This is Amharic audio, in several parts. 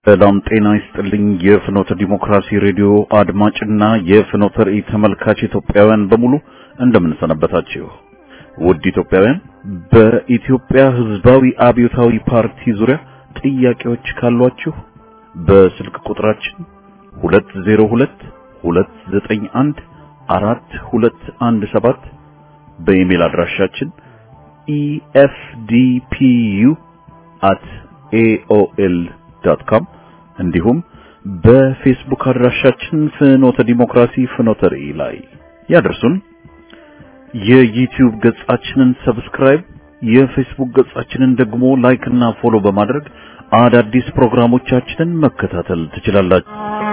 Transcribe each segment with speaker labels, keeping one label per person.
Speaker 1: ሰላም ጤና ይስጥልኝ የፍኖተ ዲሞክራሲ ሬዲዮ አድማጭና የፍኖተ ራእይ ተመልካች ኢትዮጵያውያን በሙሉ እንደምን ሰነበታችሁ። ውድ ኢትዮጵያውያን በኢትዮጵያ ሕዝባዊ አብዮታዊ ፓርቲ ዙሪያ ጥያቄዎች ካሏችሁ በስልክ ቁጥራችን 202-291-4217 በኢሜል አድራሻችን efdpu@aol.com እንዲሁም በፌስቡክ አድራሻችን ፍኖተ ዲሞክራሲ ፍኖተ ራእይ ላይ ያደርሱን። የዩቲዩብ ገጻችንን ሰብስክራይብ፣ የፌስቡክ ገጻችንን ደግሞ ላይክ እና ፎሎ በማድረግ አዳዲስ ፕሮግራሞቻችንን መከታተል ትችላላችሁ።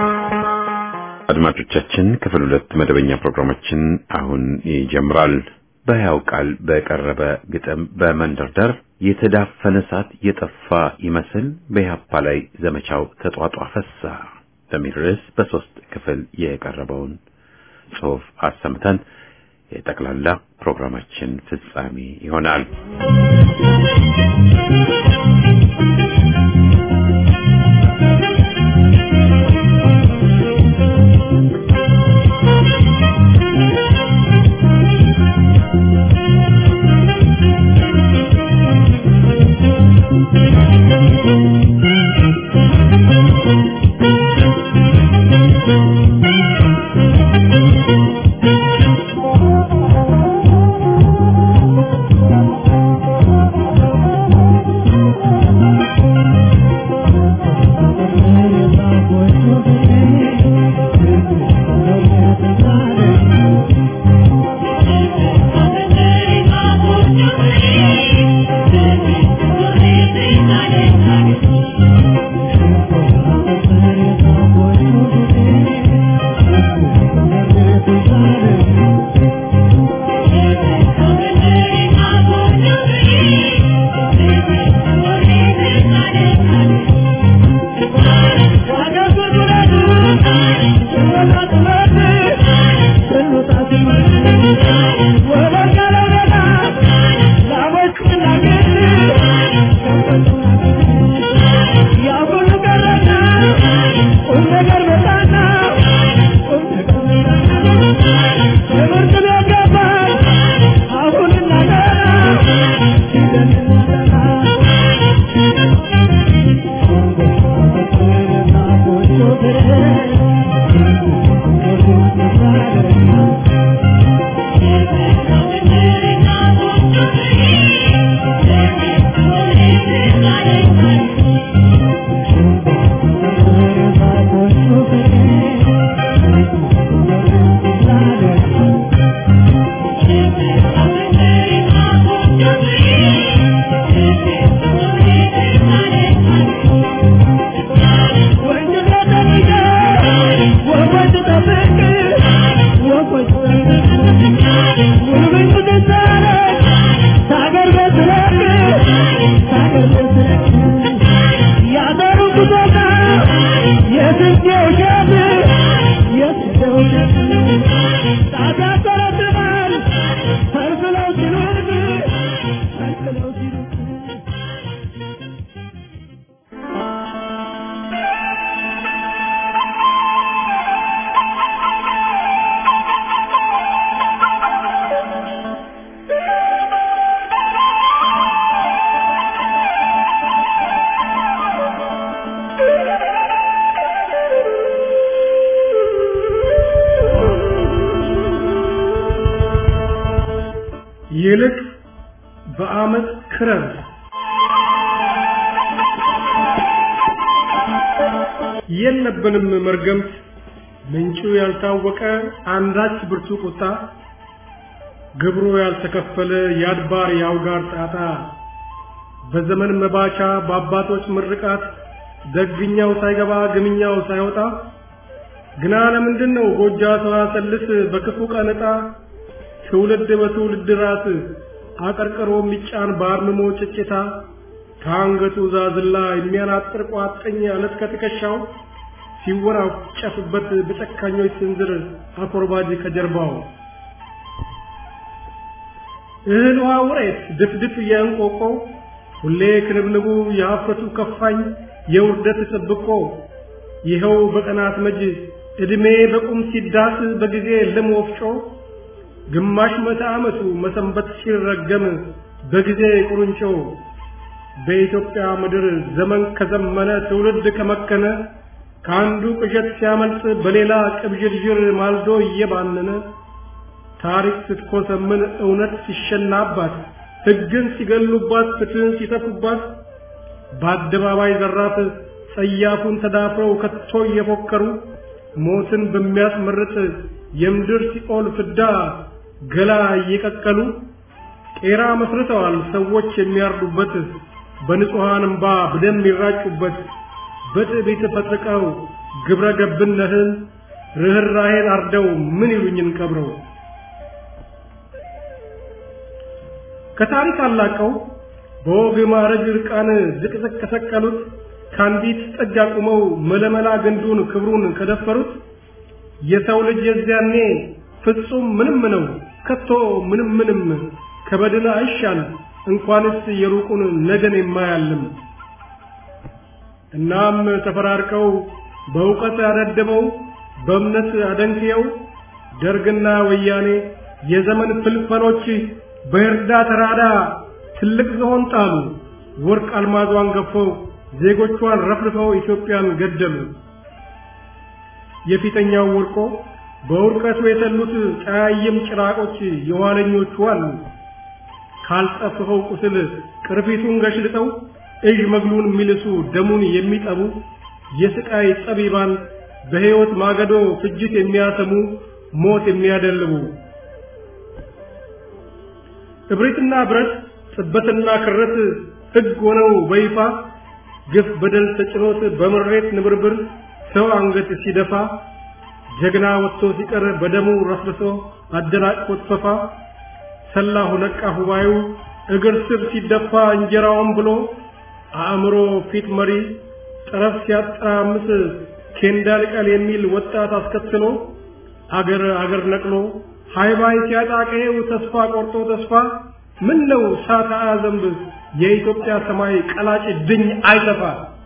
Speaker 2: አድማጮቻችን ክፍል 2 መደበኛ ፕሮግራማችን አሁን ይጀምራል። በያው ቃል በቀረበ ግጥም በመንደርደር የተዳፈነ እሳት የጠፋ ይመስል በያፓ ላይ ዘመቻው ተጧጧፈሳ በሚል ርዕስ በ3 ክፍል የቀረበውን ጽሑፍ አሰምተን የጠቅላላ ፕሮግራማችን ፍጻሜ ይሆናል።
Speaker 3: ይልቅ በአመት ክረም የለብንም መርገምት ምንጩ ያልታወቀ አንዳች ብርቱ ቁጣ ግብሩ ያልተከፈለ ያድባር ያውጋር ጣጣ በዘመን መባቻ በአባቶች ምርቃት ደግኛው ሳይገባ ግምኛው ሳይወጣ ግና ለምንድነው ጎጃ ተዋሰልስ በክፉ ቀንጣ ትውልድ በትውልድ ራስ አቀርቅሮ የሚጫን ባርምሞ ጭጭታ ታንገቱ ዛዝላ የሚያናጥር ቋጥኝ አለት ከትከሻው ሲወራጨፍበት በጨካኞች ስንዝር አኮርባጅ ከጀርባው እህል ውሃ ውሬት ድፍድፍ የእንቆቆ ሁሌ ክንብንቡ ያፈቱ ከፋኝ የውርደት ጥብቆ ይኸው በቀናት መጅ እድሜ በቁም ሲዳስ በጊዜ ልም ወፍጮ ግማሽ መቶ ዓመቱ መሰንበት ሲረገም በጊዜ ቁርንጮ በኢትዮጵያ ምድር ዘመን ከዘመነ ትውልድ ከመከነ ካንዱ ቅዠት ሲያመልጥ በሌላ ቅብዥርዥር ማልዶ እየባነነ ታሪክ ስትኮሰምን እውነት ሲሸናባት ሕግን ሲገሉባት ፍትህን ሲተፉባት በአደባባይ ዘራፍ ጸያፉን ተዳፍረው ከቶ እየፎከሩ ሞትን በሚያስመርጥ የምድር ሲኦል ፍዳ ገላ እየቀቀሉ ቄራ መስርተዋል ሰዎች የሚያርዱበት በንጹሃን እንባ በደም ይራጩበት በትዕቢት ፈጥቀው ግብረ ገብነትን ርህራሄን አርደው ምን ይሉኝን ቀብረው ከታሪክ አላቀው በወግ ማዕረግ ርቃን ዝቅዝቅ ከሰቀሉት ካንዲት ጥግ አቁመው መለመላ ገንዱን ክብሩን ከደፈሩት የሰው ልጅ የዚያኔ ፍጹም ምንም ነው ከቶ ምንም ከበድን አይሻል እንኳንስ የሩቁን ነገን የማያልም እናም ተፈራርቀው በእውቀት ያደደበው በእምነት አደንክየው ደርግና ወያኔ የዘመን ፍልፈሎች በእርዳ ተራዳ ትልቅ ዝሆን ጣሉ ወርቅ አልማዟን ገፈው ዜጎቿን ረፍርፈው ኢትዮጵያን ገደሉ የፊተኛው ወርቆ በውርቀቱ የተሉት ጫያይም ጭራቆች የኋለኞቹ አሉ ካልጠፈው ቁስል ቅርፊቱን ገሽልጠው እጅ መግሉን የሚልሱ ደሙን የሚጠቡ የስቃይ ጠቢባን በሕይወት ማገዶ ፍጅት የሚያሰሙ ሞት የሚያደልቡ እብሪትና ብረት ጽበትና ክረት ሕግ ሆነው በይፋ ግፍ በደል ተጭኖት በመሬት ንብርብር ሰው አንገት ሲደፋ ጀግና ወጥቶ ሲቀር በደሙ ረፍርሶ አደናቅፎት ፈፋ ሰላሁ ነቃ ሁባዩ እግር ስር ሲደፋ እንጀራውን ብሎ አእምሮ ፊት መሪ ጠረፍ ሲያጣምስ ኬንዳልቀል የሚል ወጣት አስከትሎ አገር ነቅሎ ሃይባይ ሲያጣቀው ተስፋ ቆርጦ ተስፋ ምን ነው ሳታ አዘንብ የኢትዮጵያ ሰማይ ቀላጭ ድኝ አይተፋ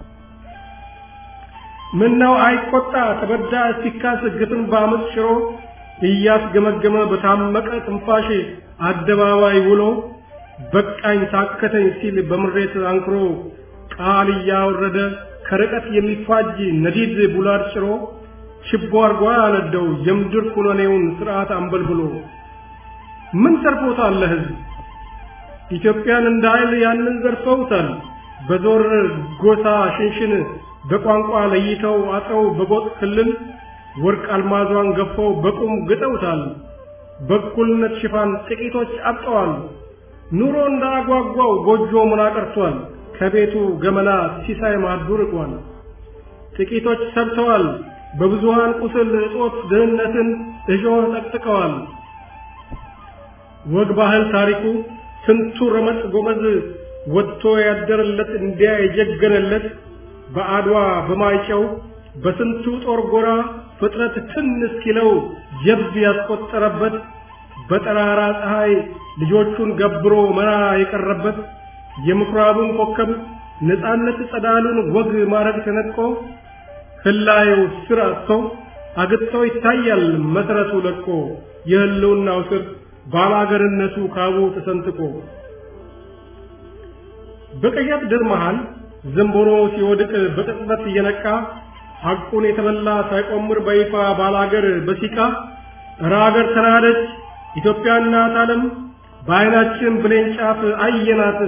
Speaker 3: ምን ነው አይቆጣ ተበዳ ሲካስ ግፍን ባመጽ ሽሮ እያስገመገመ በታመቀ ትንፋሽ አደባባይ ውሎ በቃኝ ታከተኝ ሲል በምሬት አንክሮ ቃል ያወረደ ከርቀት የሚፋጅ ነዲድ ቡላድ ጭሮ ችቦ አርጓ ያነደው የምድር ኩነኔውን ስርዓት አንበልብሎ ምን ተርፎታል ለህዝብ ኢትዮጵያን እንዳይል ያንን ዘርፈውታል በዞር ጎሳ ሽንሽን በቋንቋ ለይተው አጥረው በጎጥ ክልል ወርቅ አልማዟን ገፈው በቁም ግጠውታል በኩልነት ሽፋን ጥቂቶች አጥተዋል ኑሮ እንዳጓጓው ጎጆ ምናቀርቷል ከቤቱ ገመና ሲሳይ ማዱ ርቋል ጥቂቶች ሰብተዋል በብዙሃን ቁስል እጦት ድህነትን እሾህ ጠቅጥቀዋል ወግ ባህል ታሪኩ ስንቱ ረመጥ ጎመዝ ወጥቶ ያደረለት እንዲያ የጀገነለት በአድዋ በማይጨው በስንቱ ጦር ጎራ ፍጥረት ትንስ ኪለው ጀብድ ያስቆጠረበት በጠራራ ፀሐይ ልጆቹን ገብሮ መራ የቀረበት የምኩራቡን ኮከብ ነፃነት ጸዳሉን ወግ ማረግ ተነቆ ህላዩ ስራቶ አግጥቶ ይታያል መሰረቱ ለቆ የህልውናው ስር ባላገርነቱ ካቡ ተሰንጥቆ በቀያት ድር መሃል ዘንቦሮ ሲወድቅ በቅጽበት እየነቃ ሐቁን የተበላ ሳይቆምር በይፋ ባላገር በሲቃ ራገር ተናደች ኢትዮጵያና ዓለም በአይናችን ብሌን ጫፍ አየናት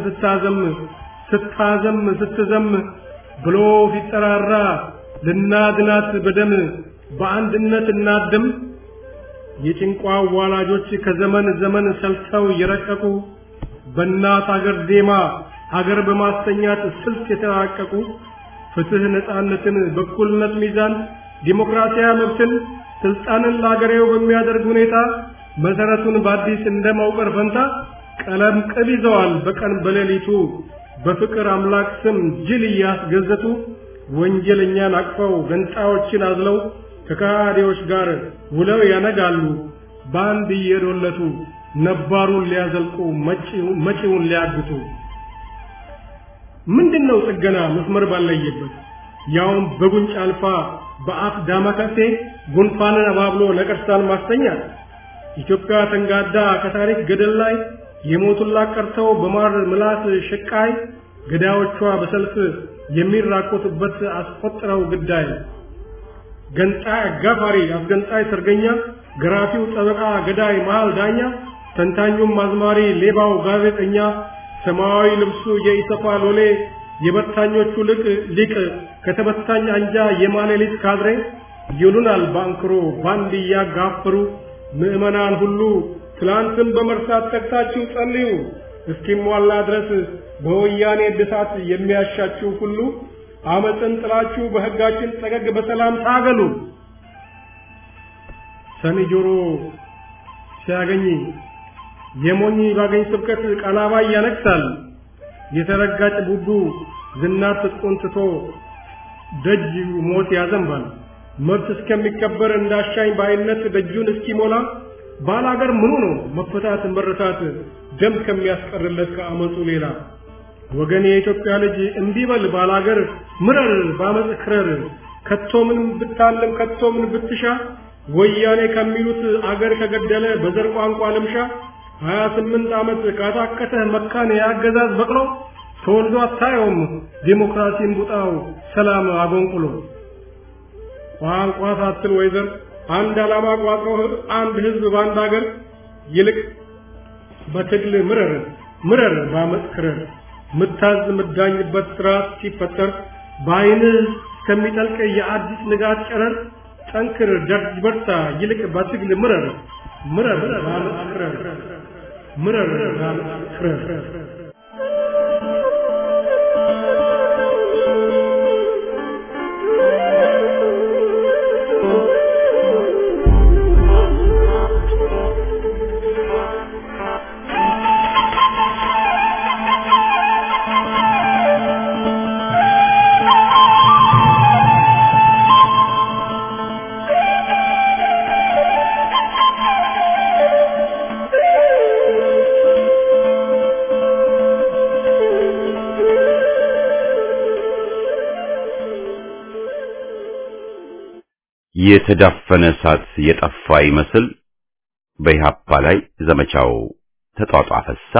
Speaker 3: ስትዘም ብሎ ሲጠራራ ልናድናት በደም በአንድነት እናድም የጭንቋ ዋላጆች ከዘመን ዘመን ሰልተው የረቀቁ በእናት አገር ዜማ ሀገር በማስተኛት ስልት የተራቀቁ ፍትህ ነፃነትን በኩልነት ሚዛን ዲሞክራሲያዊ መብትን ስልጣንን ለአገሬው በሚያደርግ ሁኔታ መሰረቱን በአዲስ እንደማውቀር ፈንታ ቀለም ቅብ ይዘዋል በቀን በሌሊቱ በፍቅር አምላክ ስም ጅል እያስገዘቱ ወንጀለኛን አቅፈው ገንጣዮችን አዝለው ከካዲዎች ጋር ውለው ያነጋሉ ባንድ እየዶለቱ ነባሩን ሊያዘልቁ መጪውን ሊያግቱ ምንድነው ጥገና መስመር ባለየበት ያውም በጉንጭ አልፋ በአፍ ዳማከሴ ጉንፋንን አባብሎ ነቀርሳን ማስተኛት ኢትዮጵያ ተንጋዳ ከታሪክ ገደል ላይ የሞቱላት ቀርተው በማር ምላስ ሽቃይ ገዳዮቿ በሰልፍ የሚራቆቱበት አስቆጥረው ግዳይ ገንጣይ አጋፋሪ አስገንጣይ ሰርገኛ ገራፊው ጠበቃ ገዳይ መሃል ዳኛ ተንታኙም አዝማሪ ሌባው ጋዜጠኛ ሰማያዊ ልብሱ የኢሰፋ ሎሌ የበታኞቹ ሊቅ ከተበታኝ አንጃ የማሌሊት ካድሬ ይሉናል ባንክሮ ባንድ ያጋፍሩ ምዕመናን ሁሉ ትላንትን በመርሳት ተግታችሁ ጸልዩ እስኪሟላ ድረስ በወያኔ ድሳት የሚያሻችሁ ሁሉ አመጽን ጥላችሁ በህጋችን ጠገግ በሰላም ታገሉ ሰኒ ጆሮ ሲያገኝ የሞኝ ባገኝ ስብከት ቀላባ ያነክሳል የተረጋጭ ቡቡ ዝናት ተቆንጥቶ ደጅ ሞት ያዘንባል መብት እስከሚከበር እንዳሻኝ ባይነት ደጁን እስኪሞላ ባላገር ምኑ ነው መፈታት መረታት ደም ከሚያስቀርለት ከአመጹ ሌላ ወገን የኢትዮጵያ ልጅ እንዲበል ባላገር ምረር ባመጽ ክረር ከቶምን ብታለም ከቶምን ብትሻ ወያኔ ከሚሉት አገር ከገደለ በዘር ቋንቋ ልምሻ 28 ዓመት ካታከተ መካን ያገዛዝ በቅሎ ተወልዶ አታየውም ዲሞክራሲን ቡጣው ሰላም አጎንቁሎ ቋንቋ ሳትል ወይዘር አንድ ዓላማ ቋጥሮ አንድ ህዝብ ባንድ ሀገር ይልቅ በትግል ምረር ባመጽ ክረር ምታዝ ምዳኝበት ስርዓት ሲፈጠር ባይን ከሚጠልቅ የአዲስ ንጋት ጨረር ጠንክር ደርጅ በርታ ይልቅ በትግል ምረር ባመጽ ክረር ምረር ባመጽ ክረር
Speaker 2: የተዳፈነ እሳት የጠፋ ይመስል በኢህአፓ ላይ ዘመቻው ተጧጧፈሳ።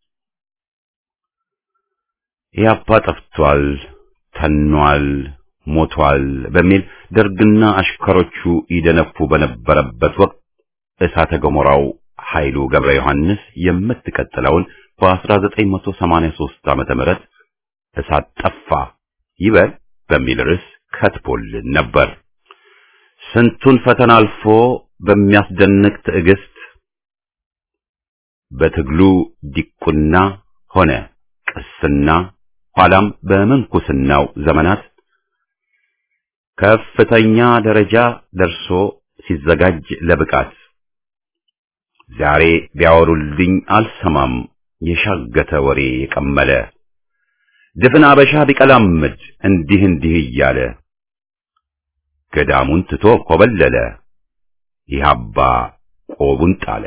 Speaker 2: ኢህአፓ ጠፍቷል፣ ተኗል፣ ሞቷል በሚል ደርግና አሽከሮቹ ይደነፉ በነበረበት ወቅት እሳተ ገሞራው ኃይሉ ገብረ ዮሐንስ የምትቀጥለውን በ1983 ዓመተ ምህረት እሳት ጠፋ ይበል በሚል ርዕስ ከትቦልን ነበር። ስንቱን ፈተና አልፎ በሚያስደንቅ ትዕግስት በትግሉ ዲቁና ሆነ ቅስና ኋላም በመንኩስናው ዘመናት ከፍተኛ ደረጃ ደርሶ ሲዘጋጅ ለብቃት ዛሬ ቢያወሩልኝ አልሰማም የሻገተ ወሬ የቀመለ ድፍን አበሻ ቢቀላምድ እንዲህ እያለ ገዳሙን ትቶ ኮበለለ ኢህአፓ ቆቡን ጣለ።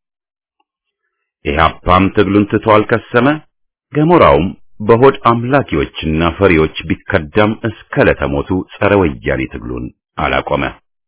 Speaker 2: ኢህአፓም ትግሉን ትቶ አልከሰመ ገሞራውም በሆድ አምላኪዎችና ፈሪዎች ቢከዳም እስከ ለተሞቱ ጸረ ወያኔ ትግሉን አላቆመ።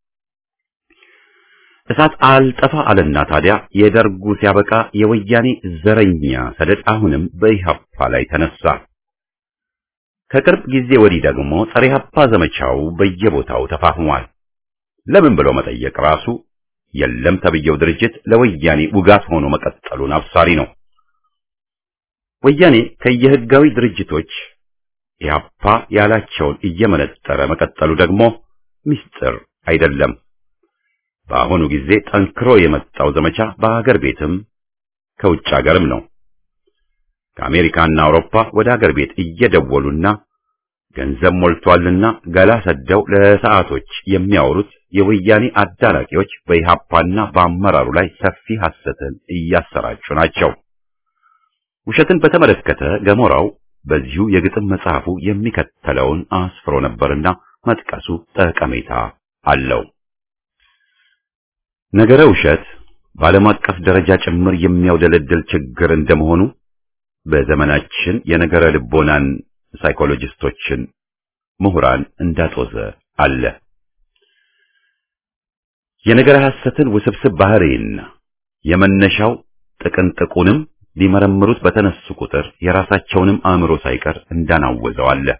Speaker 2: እሳት አልጠፋ አለና ታዲያ የደርጉ ሲያበቃ የወያኔ ዘረኛ ሰደድ አሁንም በኢህአፓ ላይ ተነሳ። ከቅርብ ጊዜ ወዲህ ደግሞ ጸረ ኢህአፓ ዘመቻው በየቦታው ተፋፍሟል። ለምን ብሎ መጠየቅ ራሱ የለም ተብየው ድርጅት ለወያኔ ውጋት ሆኖ መቀጠሉን አብሳሪ ነው። ወያኔ ከየህጋዊ ድርጅቶች ኢህአፓ ያላቸውን እየመነጠረ መቀጠሉ ደግሞ ምስጢር አይደለም። በአሁኑ ጊዜ ጠንክሮ የመጣው ዘመቻ በአገር ቤትም ከውጭ ሀገርም ነው። ከአሜሪካና አውሮፓ ወደ አገር ቤት እየደወሉና ገንዘብ ሞልቷልና ገላ ሰደው ለሰዓቶች የሚያወሩት የወያኔ አዳራቂዎች በኢህአፓና በአመራሩ ላይ ሰፊ ሐሰትን እያሰራጩ ናቸው። ውሸትን በተመለከተ ገሞራው በዚሁ የግጥም መጽሐፉ የሚከተለውን አስፍሮ ነበርና መጥቀሱ ጠቀሜታ አለው። ነገረ ውሸት በዓለም አቀፍ ደረጃ ጭምር የሚያውደለድል ችግር እንደመሆኑ በዘመናችን የነገረ ልቦናን ሳይኮሎጂስቶችን፣ ምሁራን እንዳጦዘ አለ። የነገረ ሐሰትን ውስብስብ ባህሪና የመነሻው ጥቅንጥቁንም ሊመረምሩት በተነሱ ቁጥር የራሳቸውንም አእምሮ ሳይቀር እንዳናወዘው አለ።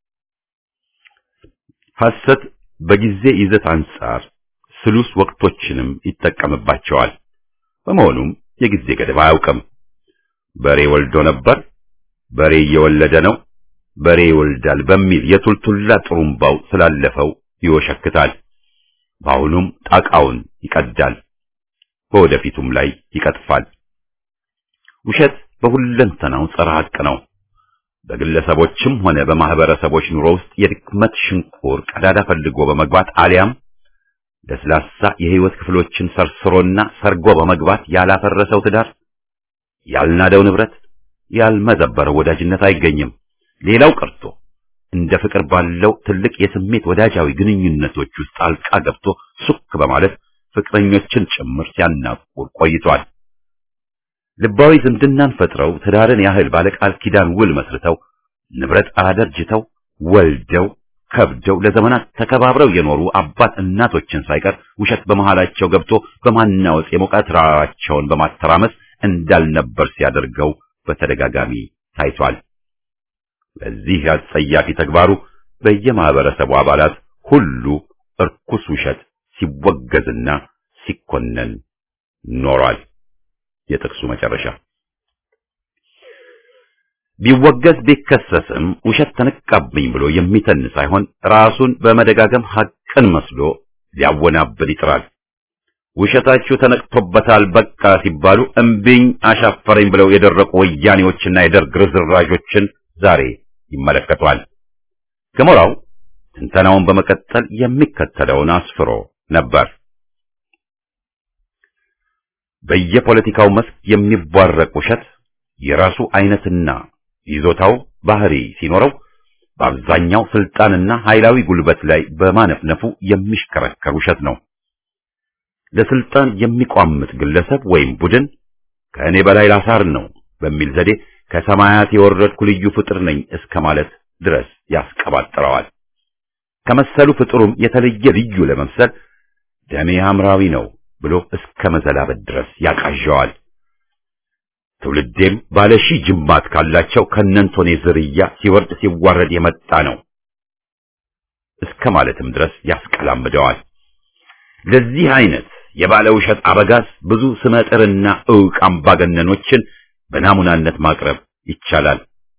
Speaker 2: ሐሰት በጊዜ ይዘት አንጻር ስሉስ ወቅቶችንም ይጠቀምባቸዋል። በመሆኑም የጊዜ ገደብ አያውቅም። በሬ ወልዶ ነበር፣ በሬ እየወለደ ነው፣ በሬ ይወልዳል በሚል የቱልቱላ ጥሩምባው ስላለፈው ይወሸክታል። በአሁኑም ጣቃውን ይቀዳል፣ በወደፊቱም ላይ ይቀጥፋል። ውሸት በሁለንተናው ጸረ ሐቅ ነው። በግለሰቦችም ሆነ በማህበረሰቦች ኑሮ ውስጥ የድክመት ሽንቁር ቀዳዳ ፈልጎ በመግባት አሊያም ለስላሳ የህይወት ክፍሎችን ሰርስሮና ሰርጎ በመግባት ያላፈረሰው ትዳር፣ ያልናደው ንብረት፣ ያልመዘበረው ወዳጅነት አይገኝም። ሌላው ቀርቶ እንደ ፍቅር ባለው ትልቅ የስሜት ወዳጃዊ ግንኙነቶች ውስጥ ጣልቃ ገብቶ ሱክ በማለት ፍቅረኞችን ጭምር ሲያናቁር ቆይቷል። ልባዊ ዝምድናን ፈጥረው ትዳርን ያህል ባለቃል ኪዳን ውል መስርተው ንብረት አደርጅተው ወልደው ከብደው ለዘመናት ተከባብረው የኖሩ አባት እናቶችን ሳይቀር ውሸት በመሃላቸው ገብቶ በማናወጽ የሞቃት ራራቸውን በማተራመስ እንዳልነበር ሲያደርገው በተደጋጋሚ ታይቷል። በዚህ አጸያፊ ተግባሩ በየማህበረሰቡ አባላት ሁሉ እርኩስ ውሸት ሲወገዝና ሲኮነን ኖሯል። የጥቅሱ መጨረሻ ቢወገዝ ቢከሰስም ውሸት ተነቃብኝ ብሎ የሚተን ሳይሆን ራሱን በመደጋገም ሐቅን መስሎ ሊያወናብድ ይጥራል። ውሸታችሁ ተነቅቶበታል በቃ ሲባሉ እምቢኝ አሻፈረኝ ብለው የደረቁ ወያኔዎችና የደርግ ርዝራዦችን ዛሬ ይመለከቷል። ገሞራው ትንተናውን በመቀጠል የሚከተለውን አስፍሮ ነበር። በየፖለቲካው መስክ የሚቧረቅ ውሸት የራሱ አይነትና ይዞታው ባህሪ ሲኖረው በአብዛኛው ስልጣንና ኃይላዊ ጉልበት ላይ በማነፍነፉ የሚሽከረከር ውሸት ነው። ለስልጣን የሚቋምጥ ግለሰብ ወይም ቡድን ከእኔ በላይ ላሳር ነው በሚል ዘዴ ከሰማያት የወረድኩ ልዩ ፍጥር ነኝ እስከ ማለት ድረስ ያስቀባጥረዋል። ከመሰሉ ፍጥሩም የተለየ ልዩ ለመምሰል ደሜ ሐምራዊ ነው ብሎ እስከ መዘላበት ድረስ ያቃዣዋል። ትውልዴም ባለሺ ጅማት ካላቸው ከነንቶኔ ዝርያ ሲወርድ ሲዋረድ የመጣ ነው እስከ ማለትም ድረስ ያስቀላምደዋል። ለዚህ አይነት የባለ ውሸት አበጋዝ ብዙ ስመጥርና ዕውቅ አምባገነኖችን በናሙናነት ማቅረብ ይቻላል።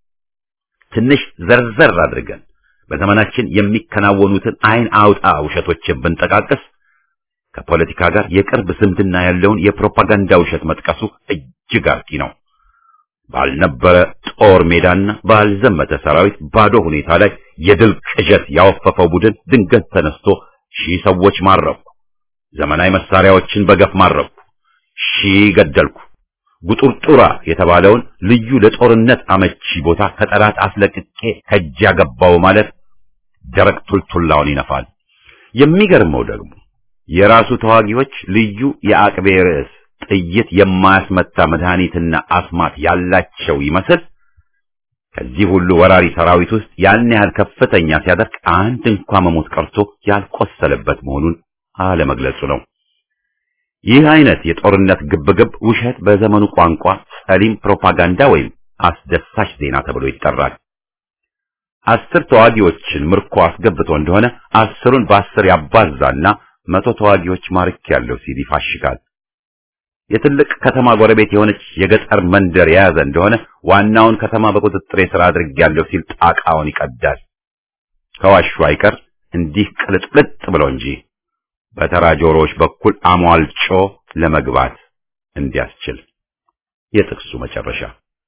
Speaker 2: ትንሽ ዘርዘር አድርገን በዘመናችን የሚከናወኑትን አይን አውጣ ውሸቶችን ብንጠቃቀስ ከፖለቲካ ጋር የቅርብ ዝምድና ያለውን የፕሮፓጋንዳ ውሸት መጥቀሱ እጅግ አርኪ ነው። ባልነበረ ጦር ሜዳና ባልዘመተ ሰራዊት ባዶ ሁኔታ ላይ የድል ቅዠት ያወፈፈው ቡድን ድንገት ተነስቶ 1000 ሰዎች ማረኩ፣ ዘመናዊ መሳሪያዎችን በገፍ ማረኩ፣ 1000 ገደልኩ፣ ጉጡርጡራ የተባለውን ልዩ ለጦርነት አመቺ ቦታ ከጠላት አስለቅቄ ከእጅ ያገባው ማለት ደረቅ ቱልቱላውን ይነፋል። የሚገርመው ደግሞ የራሱ ተዋጊዎች ልዩ የአቅቤ ርዕስ ጥይት የማያስመታ መድኃኒትና አስማት ያላቸው ይመስል ከዚህ ሁሉ ወራሪ ሰራዊት ውስጥ ያን ያህል ከፍተኛ ሲያደርግ አንድ እንኳን መሞት ቀርቶ ያልቆሰለበት መሆኑን አለመግለጹ ነው። ይህ አይነት የጦርነት ግብግብ ውሸት በዘመኑ ቋንቋ ጸሊም ፕሮፓጋንዳ ወይም አስደሳች ዜና ተብሎ ይጠራል። 10 ተዋጊዎችን ምርኮ አስገብቶ እንደሆነ 10ን በ10 ያባዛና 100 ተዋጊዎች ማርክ ያለው ሲል ይፋሽጋል። የትልቅ ከተማ ጎረቤት የሆነች የገጠር መንደር የያዘ እንደሆነ ዋናውን ከተማ በቁጥጥር ስር አድርጌያለሁ ሲል ጣቃውን ይቀዳል። ከዋሹ አይቀር እንዲህ ቅልጥልጥ ብሎ እንጂ በተራ ጆሮዎች በኩል አሟልጮ ለመግባት እንዲያስችል። የጥቅሱ መጨረሻ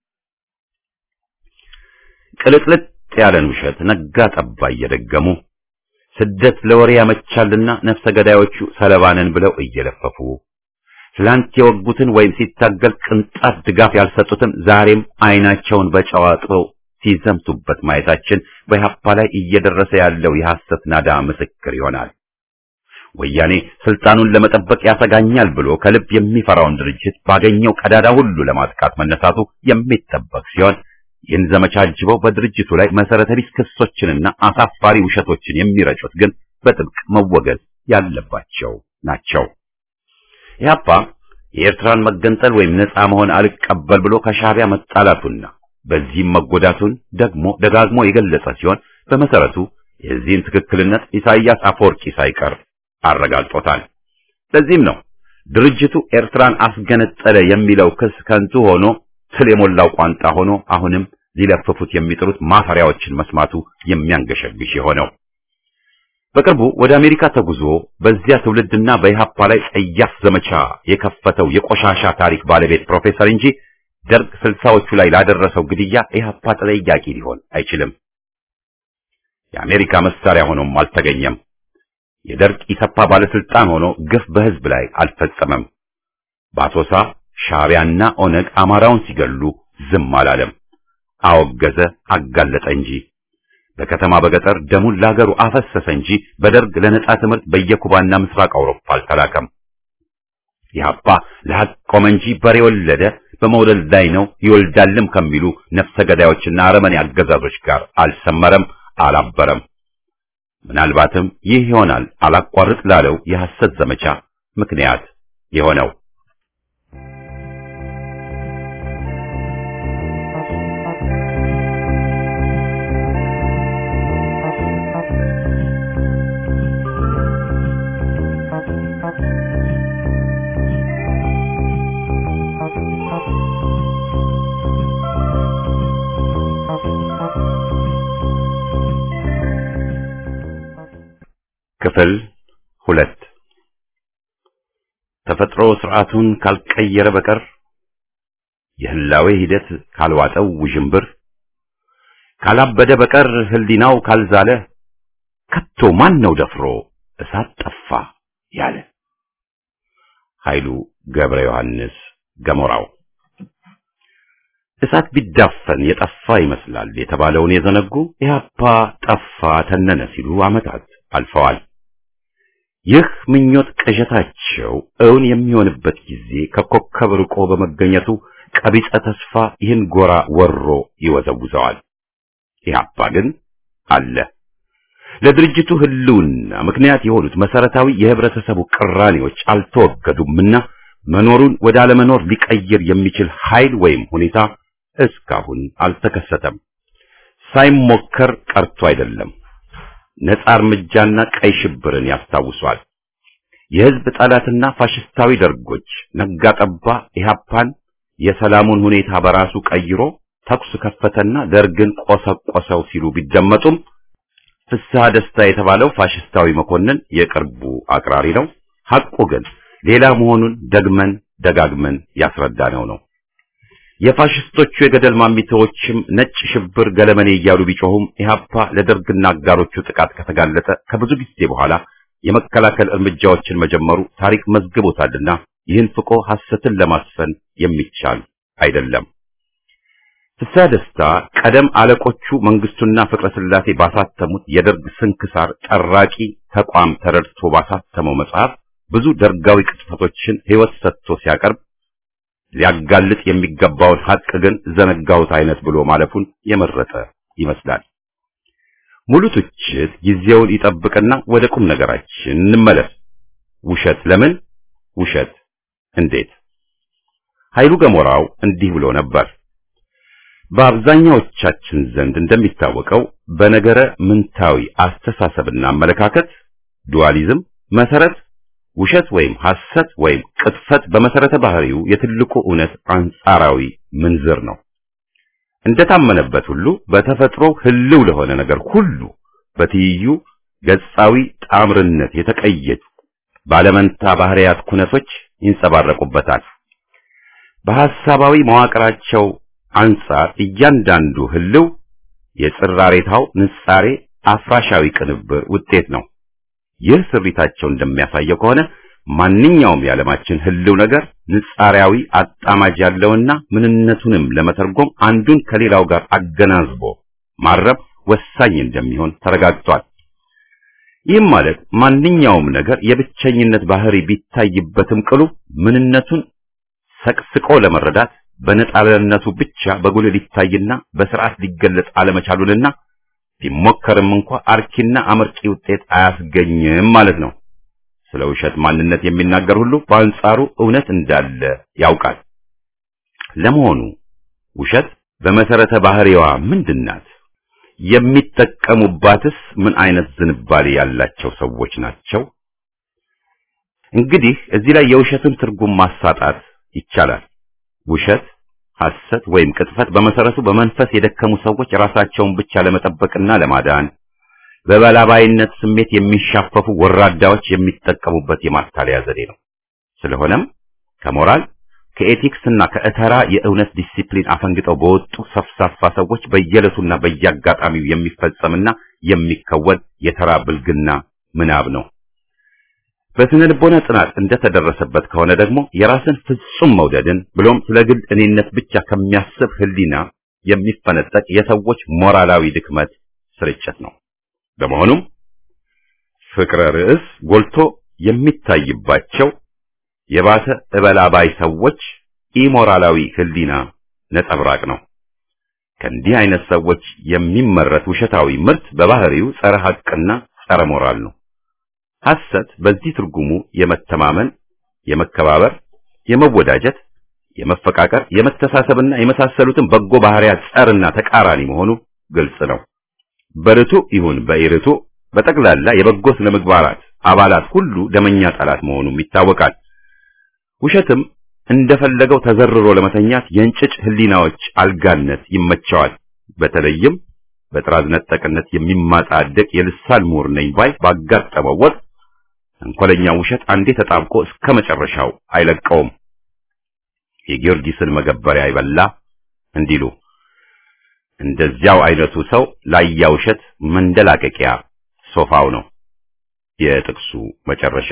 Speaker 2: ቅልጥልጥ ያለን ውሸት ነጋ ጠባ እየደገሙ ስደት ለወሬ ያመቻልና ነፍሰ ገዳዮቹ ሰለባነን ብለው እየለፈፉ ትላንት የወጉትን ወይም ሲታገል ቅንጣት ድጋፍ ያልሰጡትም ዛሬም አይናቸውን በጨው አጥበው ሲዘምቱበት ማየታችን በኢህአፓ ላይ እየደረሰ ያለው የሐሰት ናዳ ምስክር ይሆናል። ወያኔ ስልጣኑን ለመጠበቅ ያሰጋኛል ብሎ ከልብ የሚፈራውን ድርጅት ባገኘው ቀዳዳ ሁሉ ለማጥቃት መነሳቱ የሚጠበቅ ሲሆን ይህን ዘመቻ አጅበው በድርጅቱ ላይ መሰረተ ቢስ ክሶችንና አሳፋሪ ውሸቶችን የሚረጩት ግን በጥብቅ መወገዝ ያለባቸው ናቸው። ኢህአፓ የኤርትራን መገንጠል ወይም ነፃ መሆን አልቀበል ብሎ ከሻዕቢያ መጣላቱና በዚህም መጎዳቱን ደግሞ ደጋግሞ የገለጸ ሲሆን በመሰረቱ የዚህን ትክክልነት ኢሳይያስ አፈወርቂ ሳይቀር አረጋግጦታል። ለዚህም ነው ድርጅቱ ኤርትራን አስገነጠለ የሚለው ክስ ከንቱ ሆኖ ስለ የሞላው ቋንጣ ሆኖ አሁንም ሊለፍፉት የሚጥሩት ማፈሪያዎችን መስማቱ የሚያንገሸግሽ የሆነው። በቅርቡ ወደ አሜሪካ ተጉዞ በዚያ ትውልድና በኢህአፓ ላይ ጸያፍ ዘመቻ የከፈተው የቆሻሻ ታሪክ ባለቤት ፕሮፌሰር እንጂ ደርግ 60ዎቹ ላይ ላደረሰው ግድያ ኢህአፓ ተጠያቂ ሊሆን አይችልም። የአሜሪካ መሳሪያ ሆኖም አልተገኘም። የደርግ ኢሰፓ ባለስልጣን ሆኖ ግፍ በህዝብ ላይ አልፈጸመም። በአሶሳ ሻዕቢያና ኦነግ አማራውን ሲገሉ ዝም አላለም። አወገዘ፣ አጋለጠ እንጂ በከተማ በገጠር ደሙን ለሀገሩ አፈሰሰ እንጂ በደርግ ለነጻ ትምህርት በየኩባና ምስራቅ አውሮፓ አልተላከም። ኢህአፓ ለሐቅ ቆመ እንጂ በሬ ወለደ፣ በመውለድ ላይ ነው ይወልዳልም ከሚሉ ነፍሰ ገዳዮችና አረመኔ አገዛዞች ጋር አልሰመረም፣ አላበረም። ምናልባትም ይህ ይሆናል አላቋርጥ ላለው የሐሰት ዘመቻ ምክንያት የሆነው። ክፍል 2 ተፈጥሮ ስርዓቱን ካልቀየረ በቀር የህላዌ ሂደት ካልዋጠው ውዥንብር ካላበደ በቀር ህሊናው ካልዛለ ከቶ ማን ነው ደፍሮ እሳት ጠፋ ያለ? ኃይሉ ገብረ ዮሐንስ ገሞራው። እሳት ቢዳፈን የጠፋ ይመስላል የተባለውን የዘነጉ ኢህአፓ ጠፋ ተነነ ሲሉ ዓመታት አልፈዋል። ይህ ምኞት ቅዠታቸው እውን የሚሆንበት ጊዜ ከኮከብ ርቆ በመገኘቱ ቀቢጸ ተስፋ ይህን ጎራ ወሮ ይወዘውዘዋል። ኢህአፓ ግን አለ። ለድርጅቱ ህልውና ምክንያት የሆኑት መሰረታዊ የህብረተሰቡ ቅራኔዎች አልተወገዱምና መኖሩን ወደ አለመኖር ሊቀይር የሚችል ኃይል ወይም ሁኔታ እስካሁን አልተከሰተም። ሳይሞከር ቀርቶ አይደለም። ነጻ እርምጃና ቀይ ሽብርን ያስታውሷል። የህዝብ ጠላትና ፋሽስታዊ ደርጎች ነጋጠባ ኢህአፓን የሰላሙን ሁኔታ በራሱ ቀይሮ ተኩስ ከፈተና ደርግን ቆሰቆሰው ሲሉ ቢደመጡም ፍስሐ ደስታ የተባለው ፋሽስታዊ መኮንን የቅርቡ አቅራሪ ነው። ሐቁ ግን ሌላ መሆኑን ደጋግመን ያስረዳነው ነው። የፋሽስቶቹ የገደል ማሚቶችም ነጭ ሽብር ገለመኔ እያሉ ቢጮሁም ኢህአፓ ለደርግና አጋሮቹ ጥቃት ከተጋለጠ ከብዙ ጊዜ በኋላ የመከላከል እርምጃዎችን መጀመሩ ታሪክ መዝግቦታልና ይህን ፍቆ ሐሰትን ለማስፈን የሚቻል አይደለም። ፍስሐ ደስታ ቀደም አለቆቹ መንግስቱና ፍቅረ ስላሴ ባሳተሙት የደርግ ስንክሳር ጠራቂ ተቋም ተረድቶ ባሳተመው መጽሐፍ ብዙ ደርጋዊ ቅጥፈቶችን ህይወት ሰጥቶ ሲያቀርብ ሊያጋልጥ የሚገባውን ሐቅ ግን ዘነጋውት አይነት ብሎ ማለፉን የመረጠ ይመስላል። ሙሉ ትችት ጊዜውን ይጠብቅና ወደ ቁም ነገራችን እንመለስ። ውሸት ለምን? ውሸት እንዴት? ኃይሉ ገሞራው እንዲህ ብሎ ነበር። በአብዛኛዎቻችን ዘንድ እንደሚታወቀው በነገረ ምንታዊ አስተሳሰብና አመለካከት ዱዋሊዝም መሰረት ውሸት ወይም ሐሰት ወይም ቅጥፈት በመሰረተ ባህሪው የትልቁ እውነት አንጻራዊ ምንዝር ነው። እንደታመነበት ሁሉ በተፈጥሮ ህልው ለሆነ ነገር ሁሉ በትይዩ ገጻዊ ጣምርነት የተቀየጡ ባለመንታ ባህሪያት ኩነቶች ይንጸባረቁበታል። በሐሳባዊ መዋቅራቸው አንጻር እያንዳንዱ ህልው የጽራሬታው ንጻሬ አፍራሻዊ ቅንብር ውጤት ነው። ይህ ስሪታቸው እንደሚያሳየው ከሆነ ማንኛውም የዓለማችን ህልው ነገር ንጻሪያዊ አጣማጅ ያለውና ምንነቱንም ለመተርጎም አንዱን ከሌላው ጋር አገናዝቦ ማረብ ወሳኝ እንደሚሆን ተረጋግጧል። ይህም ማለት ማንኛውም ነገር የብቸኝነት ባህሪ ቢታይበትም ቅሉ ምንነቱን ሰቅስቆ ለመረዳት በነጣለነቱ ብቻ በጉልህ ሊታይና በስርዓት ሊገለጽ አለመቻሉንና ቢሞከርም እንኳ አርኪና አመርቂ ውጤት አያስገኝም ማለት ነው። ስለ ውሸት ማንነት የሚናገር ሁሉ በአንጻሩ እውነት እንዳለ ያውቃል። ለመሆኑ ውሸት በመሰረተ ባህሪዋ ምንድናት? የሚጠቀሙባትስ ምን አይነት ዝንባሌ ያላቸው ሰዎች ናቸው? እንግዲህ እዚህ ላይ የውሸትን ትርጉም ማሳጣት ይቻላል። ውሸት፣ ሐሰት ወይም ቅጥፈት በመሰረቱ በመንፈስ የደከሙ ሰዎች ራሳቸውን ብቻ ለመጠበቅና ለማዳን በበላባይነት ስሜት የሚሻፈፉ ወራዳዎች የሚጠቀሙበት የማታለያ ዘዴ ነው። ስለሆነም ከሞራል ከኤቲክስና ከእተራ የእውነት ዲሲፕሊን አፈንግጠው በወጡ ሰፍሳፋ ሰዎች በየለቱና በየአጋጣሚው የሚፈጸምና የሚከወን የተራ ብልግና ምናብ ነው። በስነ ልቦና ጥናት እንደተደረሰበት ከሆነ ደግሞ የራስን ፍጹም መውደድን ብሎም ስለ ግል እኔነት ብቻ ከሚያስብ ህሊና የሚፈነጠቅ የሰዎች ሞራላዊ ድክመት ስርጭት ነው። በመሆኑም ፍቅረ ርዕስ ጎልቶ የሚታይባቸው የባሰ እበላባይ ሰዎች ኢሞራላዊ ህሊና ነጸብራቅ ነው። ከእንዲህ አይነት ሰዎች የሚመረት ውሸታዊ ምርት በባህሪው ጸረ ሐቅና ጸረ ሞራል ነው። ሐሰት በዚህ ትርጉሙ የመተማመን፣ የመከባበር፣ የመወዳጀት፣ የመፈቃቀር፣ የመተሳሰብና የመሳሰሉትን በጎ ባህሪያት ጸርና ተቃራኒ መሆኑ ግልጽ ነው። በርቱ ይሁን በኢርቱ በጠቅላላ የበጎ ስነ ምግባራት አባላት ሁሉ ደመኛ ጠላት መሆኑም ይታወቃል። ውሸትም እንደፈለገው ተዘርሮ ለመተኛት የእንጭጭ ህሊናዎች አልጋነት ይመቸዋል። በተለይም በጥራዝ ነጠቅነት የሚማጣደቅ የልሳን ምሁር ነኝ ባይ ባጋጠመው ወቅት እንኮለኛ ውሸት አንዴ ተጣብቆ እስከ መጨረሻው አይለቀውም። የጊዮርጊስን መገበሪያ ይበላ እንዲሉ እንደዚያው አይነቱ ሰው ላያ ውሸት መንደላቀቂያ ሶፋው ነው። የጥቅሱ መጨረሻ።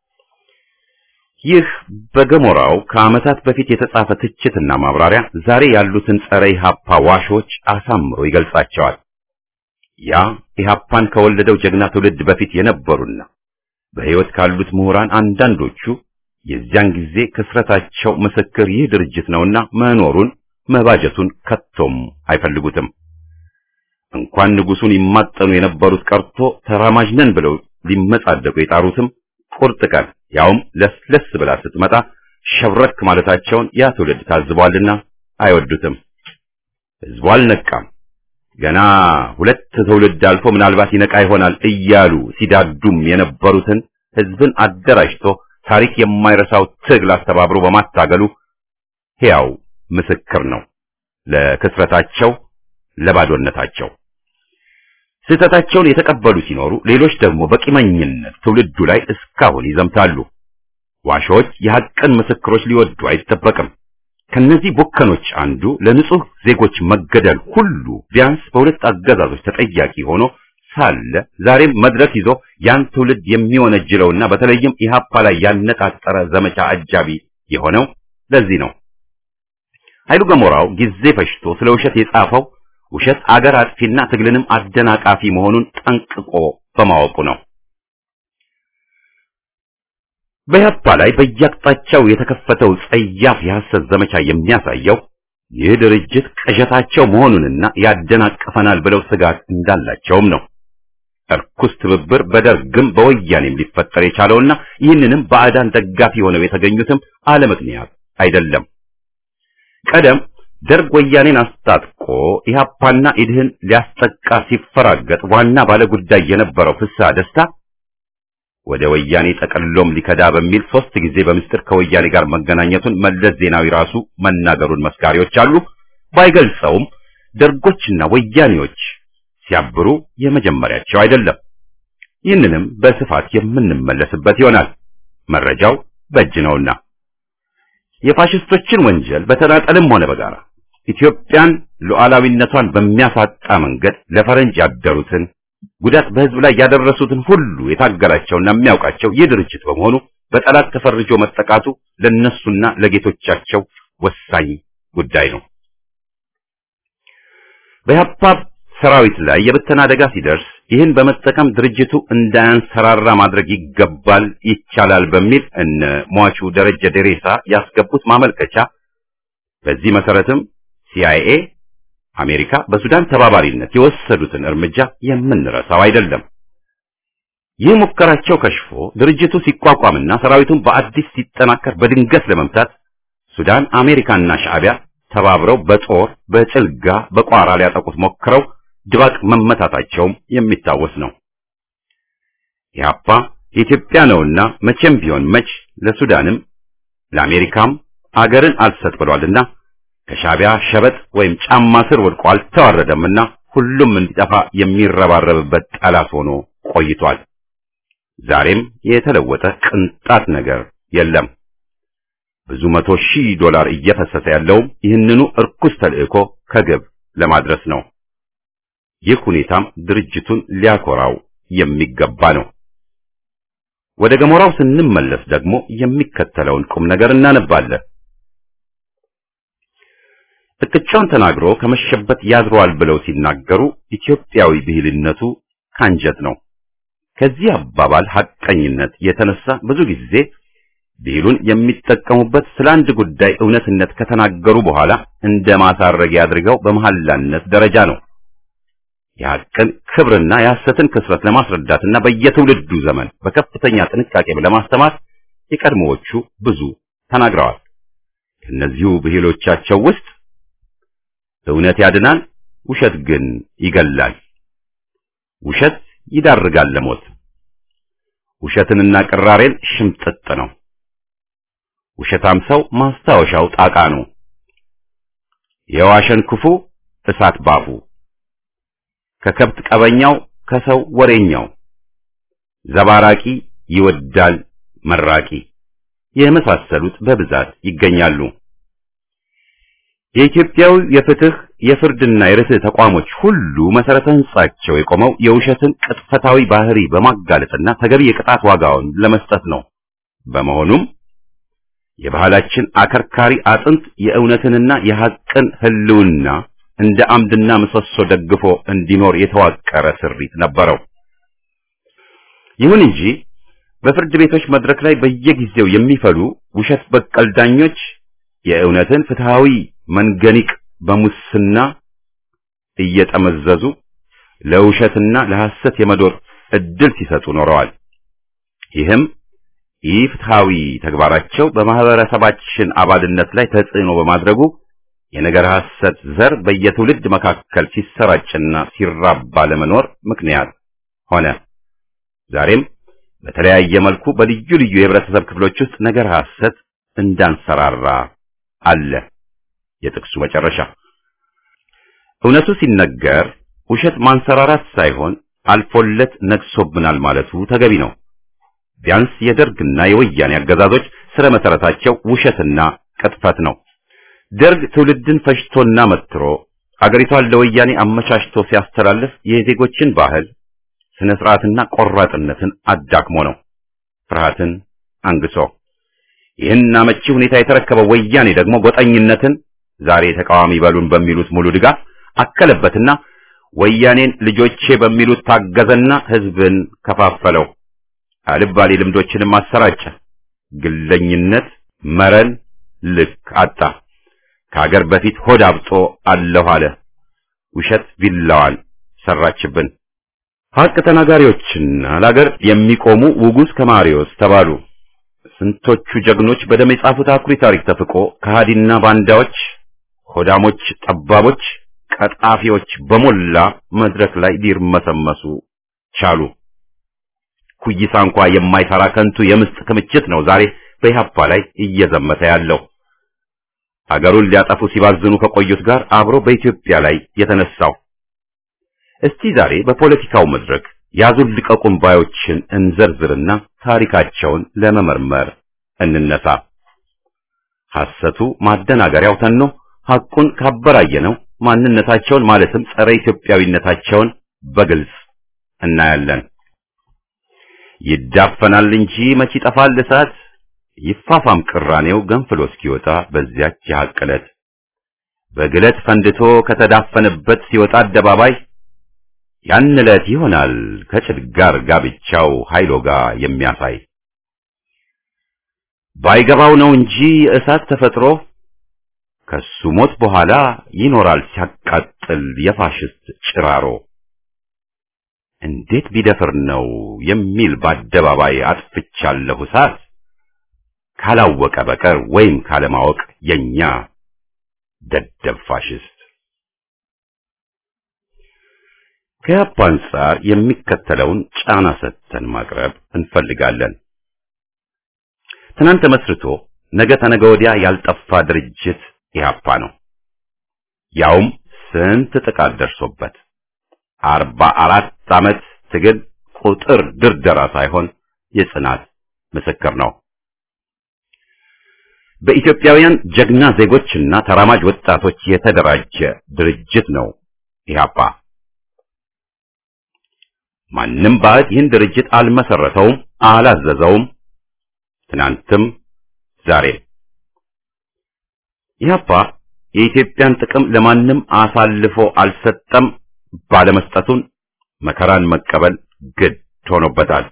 Speaker 2: ይህ በገሞራው ከዓመታት በፊት የተጻፈ ትችትና ማብራሪያ ዛሬ ያሉትን ጸረ ኢህአፓ ዋሾች አሳምሮ ይገልጻቸዋል። ያ ኢህአፓን ከወለደው ጀግና ትውልድ በፊት የነበሩና በሕይወት ካሉት ምሁራን አንዳንዶቹ የዚያን ጊዜ ክስረታቸው ምስክር ይህ ድርጅት ነውና መኖሩን መባጀቱን ከቶም አይፈልጉትም። እንኳን ንጉሱን ይማጠኑ የነበሩት ቀርቶ ተራማጅ ነን ብለው ሊመጻደቁ የጣሩትም ቁርጥ ቀን ያውም ለስለስ ብላ ስትመጣ ሸብረክ ማለታቸውን ያ ትውልድ ታዝቧልና አይወዱትም። ሕዝቡ አልነቃም። ገና ሁለት ትውልድ አልፎ ምናልባት ይነቃ ይሆናል እያሉ ሲዳዱም የነበሩትን ሕዝብን አደራጅቶ ታሪክ የማይረሳው ትግል አስተባብሮ በማታገሉ ሕያው ምስክር ነው ለክስረታቸው፣ ለባዶነታቸው። ስህተታቸውን የተቀበሉ ሲኖሩ፣ ሌሎች ደግሞ በቂመኝነት ትውልዱ ላይ እስካሁን ይዘምታሉ። ዋሾች የሐቅን ምስክሮች ሊወዱ አይጠበቅም። ከነዚህ ቡከኖች አንዱ ለንጹህ ዜጎች መገደል ሁሉ ቢያንስ በሁለት አገዛዞች ተጠያቂ ሆኖ ሳለ ዛሬም መድረክ ይዞ ያን ትውልድ የሚወነጅለውና በተለይም ኢህአፓ ላይ ያነጣጠረ ዘመቻ አጃቢ የሆነው ለዚህ ነው። ኃይሉ ገሞራው ጊዜ ፈጅቶ ስለ ውሸት የጻፈው ውሸት አገር አጥፊና ትግልንም አደናቃፊ መሆኑን ጠንቅቆ በማወቁ ነው። በኢህአፓ ላይ በየአቅጣጫው የተከፈተው ጸያፍ የሐሰት ዘመቻ የሚያሳየው ይህ ድርጅት ቅዠታቸው መሆኑንና ያደናቅፈናል ብለው ስጋት እንዳላቸውም ነው። እርኩስ ትብብር በደርግም በወያኔም ሊፈጠር የቻለውና ይህንንም ባዕዳን ደጋፊ ሆነው የተገኙትም አለ ምክንያት አይደለም። ቀደም ደርግ ወያኔን አስታጥቆ ኢህአፓና ኢድህን ሊያስጠቃ ሲፈራገጥ ዋና ባለጉዳይ የነበረው ፍስሐ ደስታ ወደ ወያኔ ጠቀልሎም ሊከዳ በሚል 3 ጊዜ በምስጢር ከወያኔ ጋር መገናኘቱን መለስ ዜናዊ ራሱ መናገሩን መስካሪዎች አሉ። ባይገልጸውም ደርጎችና ወያኔዎች ሲያብሩ የመጀመሪያቸው አይደለም። ይህንንም በስፋት የምንመለስበት ይሆናል። መረጃው በእጅ ነውና የፋሽስቶችን ወንጀል በተናጠልም ሆነ በጋራ ኢትዮጵያን ሉዓላዊነቷን በሚያሳጣ መንገድ ለፈረንጅ ያደሩትን ጉዳት በህዝብ ላይ ያደረሱትን ሁሉ የታገላቸውና የሚያውቃቸው ይህ ድርጅት በመሆኑ በጠላት ተፈርጆ መጠቃቱ ለነሱና ለጌቶቻቸው ወሳኝ ጉዳይ ነው። በኢህአፓ ሰራዊት ላይ የብተና አደጋ ሲደርስ ይህን በመጠቀም ድርጅቱ እንዳያንሰራራ ማድረግ ይገባል፣ ይቻላል በሚል እነ ሟቹ ደረጀ ደሬሳ ያስገቡት ማመልከቻ በዚህ መሰረትም CIA አሜሪካ በሱዳን ተባባሪነት የወሰዱትን እርምጃ የምንረሳው አይደለም። ይህ ሙከራቸው ከሽፎ ድርጅቱ ሲቋቋምና ሰራዊቱን በአዲስ ሲጠናከር በድንገት ለመምታት ሱዳን አሜሪካና ሻዕቢያ ተባብረው በጦር በጭልጋ በቋራ ሊያጠቁት ሞክረው ድባቅ መመታታቸውም የሚታወስ ነው። ኢህአፓ የኢትዮጵያ ነውና መቼም ቢሆን መች ለሱዳንም ለአሜሪካም አገርን አልሰጥ ብሏልና ከሻዕቢያ ሸበጥ ወይም ጫማ ስር ወድቆ አልተዋረደምና ሁሉም እንዲጠፋ የሚረባረብበት ጠላት ሆኖ ቆይቷል። ዛሬም የተለወጠ ቅንጣት ነገር የለም። ብዙ $100,000 እየፈሰሰ ያለው ይህንኑ እርኩስ ተልእኮ ከግብ ለማድረስ ነው። ይህ ሁኔታም ድርጅቱን ሊያኮራው የሚገባ ነው። ወደ ገሞራው ስንመለስ ደግሞ የሚከተለውን ቁም ነገር እናነባለን። ጥቅቻውን ተናግሮ ከመሸበት ያድሯል ብለው ሲናገሩ ኢትዮጵያዊ ብሂልነቱ ካንጀት ነው። ከዚህ አባባል ሐቀኝነት የተነሳ ብዙ ጊዜ ብሂሉን የሚጠቀሙበት ስለ አንድ ጉዳይ እውነትነት ከተናገሩ በኋላ እንደ ማሳረጊያ አድርገው በመሐላነት ደረጃ ነው። የሐቅን ክብርና የሐሰትን ክስረት ለማስረዳትና በየትውልዱ ዘመን በከፍተኛ ጥንቃቄ ለማስተማር የቀድሞዎቹ ብዙ ተናግረዋል። ከእነዚሁ ብሂሎቻቸው ውስጥ እውነት ያድናል፣ ውሸት ግን ይገላል፣ ውሸት ይዳርጋል ለሞት፣ ውሸትንና ቅራሬን ሽምጥጥ ነው፣ ውሸታም ሰው ማስታወሻው ጣቃ ነው፣ የዋሸን ክፉ እሳት ባፉ፣ ከከብት ቀበኛው ከሰው ወሬኛው፣ ዘባራቂ ይወዳል መራቂ የመሳሰሉት በብዛት ይገኛሉ። የኢትዮጵያው የፍትህ የፍርድና የርትዕ ተቋሞች ሁሉ መሰረተ ህንጻቸው የቆመው የውሸትን ቅጥፈታዊ ባህሪ በማጋለጥና ተገቢ የቅጣት ዋጋውን ለመስጠት ነው። በመሆኑም የባህላችን አከርካሪ አጥንት የእውነትንና የሐቅን ህልውና እንደ አምድና ምሰሶ ደግፎ እንዲኖር የተዋቀረ ስሪት ነበረው። ይሁን እንጂ በፍርድ ቤቶች መድረክ ላይ በየጊዜው የሚፈሉ ውሸት በቀል ዳኞች የእውነትን ፍትሃዊ መንገኒቅ በሙስና እየጠመዘዙ ለውሸትና ለሐሰት የመዶር እድል ሲሰጡ ኖረዋል። ይህም ኢፍትሃዊ ተግባራቸው በማህበረሰባችን አባልነት ላይ ተጽዕኖ በማድረጉ የነገር ሐሰት ዘር በየትውልድ መካከል ሲሰራጭና ሲራባ ለመኖር ምክንያት ሆነ። ዛሬም በተለያየ መልኩ በልዩ ልዩ የህብረተሰብ ክፍሎች ውስጥ ነገር ሐሰት እንዳንሰራራ አለ። የጥቅሱ መጨረሻ እውነቱ ሲነገር ውሸት ማንሰራራት ሳይሆን አልፎለት ነግሶብናል ማለቱ ተገቢ ነው። ቢያንስ የደርግና የወያኔ አገዛዞች ስለ መሰረታቸው ውሸትና ቅጥፈት ነው። ደርግ ትውልድን ፈጅቶና መትሮ አገሪቷን ለወያኔ አመቻችቶ ሲያስተላልፍ የዜጎችን ባህል ስነ ስርዓትና ቆራጥነትን አዳክሞ ነው፣ ፍርሃትን አንግሶ። ይህን አመቺ ሁኔታ የተረከበው ወያኔ ደግሞ ጎጠኝነትን ዛሬ ተቃዋሚ በሉን በሚሉት ሙሉ ድጋፍ አከለበትና ወያኔን ልጆቼ በሚሉት ታገዘና ህዝብን ከፋፈለው። አልባሌ ልምዶችንም አሰራጨ። ግለኝነት መረን ልክ አጣ። ከሀገር በፊት ሆድ አብጦ አለሁ አለ። ውሸት ቢላዋን ሰራችብን። ሐቅ ተናጋሪዎችና ለሀገር የሚቆሙ ውጉዝ ከማሪዎስ ተባሉ። ስንቶቹ ጀግኖች በደም የጻፉት አኩሪ ታሪክ ተፍቆ ከሃዲና ባንዳዎች፣ ሆዳሞች፣ ጠባቦች፣ ቀጣፊዎች በሞላ መድረክ ላይ ሊርመሰመሱ ቻሉ። ኩይሳ እንኳ የማይሰራ ከንቱ የምስጥ ክምችት ነው ዛሬ በኢህአፓ ላይ እየዘመተ ያለው። ሀገሩን ሊያጠፉ ሲባዝኑ ከቆዩት ጋር አብሮ በኢትዮጵያ ላይ የተነሳው። እስቲ ዛሬ በፖለቲካው መድረክ ያዙን ልቀቁን ባዮችን እንዘርዝርና ታሪካቸውን ለመመርመር እንነሳ። ሐሰቱ ማደናገሪያው ተኖ ሐቁን ካበራየነው ማንነታቸውን ማለትም ጸረ ኢትዮጵያዊነታቸውን በግልጽ እናያለን። ይዳፈናል እንጂ መች ይጠፋል እሳት፣ ይፋፋም ቅራኔው ገንፍሎ እስኪወጣ በዚያች የሐቅ ዕለት። በግለት ፈንድቶ ከተዳፈነበት ሲወጣ አደባባይ ያን ዕለት ይሆናል ከጭድ ጋር ጋብቻው ኃይሎ ጋር የሚያሳይ። ባይገባው ነው እንጂ እሳት ተፈጥሮ ከሱ ሞት በኋላ ይኖራል ሲያቃጥል የፋሽስት ጭራሮ። እንዴት ቢደፍር ነው የሚል በአደባባይ አጥፍቻለሁ እሳት ካላወቀ በቀር ወይም ካለማወቅ የኛ ደደብ ፋሽስት። ከኢህአፓ አንጻር የሚከተለውን ጫና ሰጥተን ማቅረብ እንፈልጋለን። ትናንት መስርቶ ነገ ተነገ ወዲያ ያልጠፋ ድርጅት ኢህአፓ ነው። ያውም ስንት ጥቃት ደርሶበት 44 ዓመት ትግል ቁጥር ድርደራ ሳይሆን የጽናት ምስክር ነው። በኢትዮጵያውያን ጀግና ዜጎችና ተራማጅ ወጣቶች የተደራጀ ድርጅት ነው ኢህአፓ። ማንም ባዕድ ይህን ድርጅት አልመሰረተውም፣ አላዘዘውም። ትናንትም ዛሬም ኢህአፓ የኢትዮጵያን ጥቅም ለማንም አሳልፎ አልሰጠም። ባለመስጠቱን መከራን መቀበል ግድ ሆኖበታል።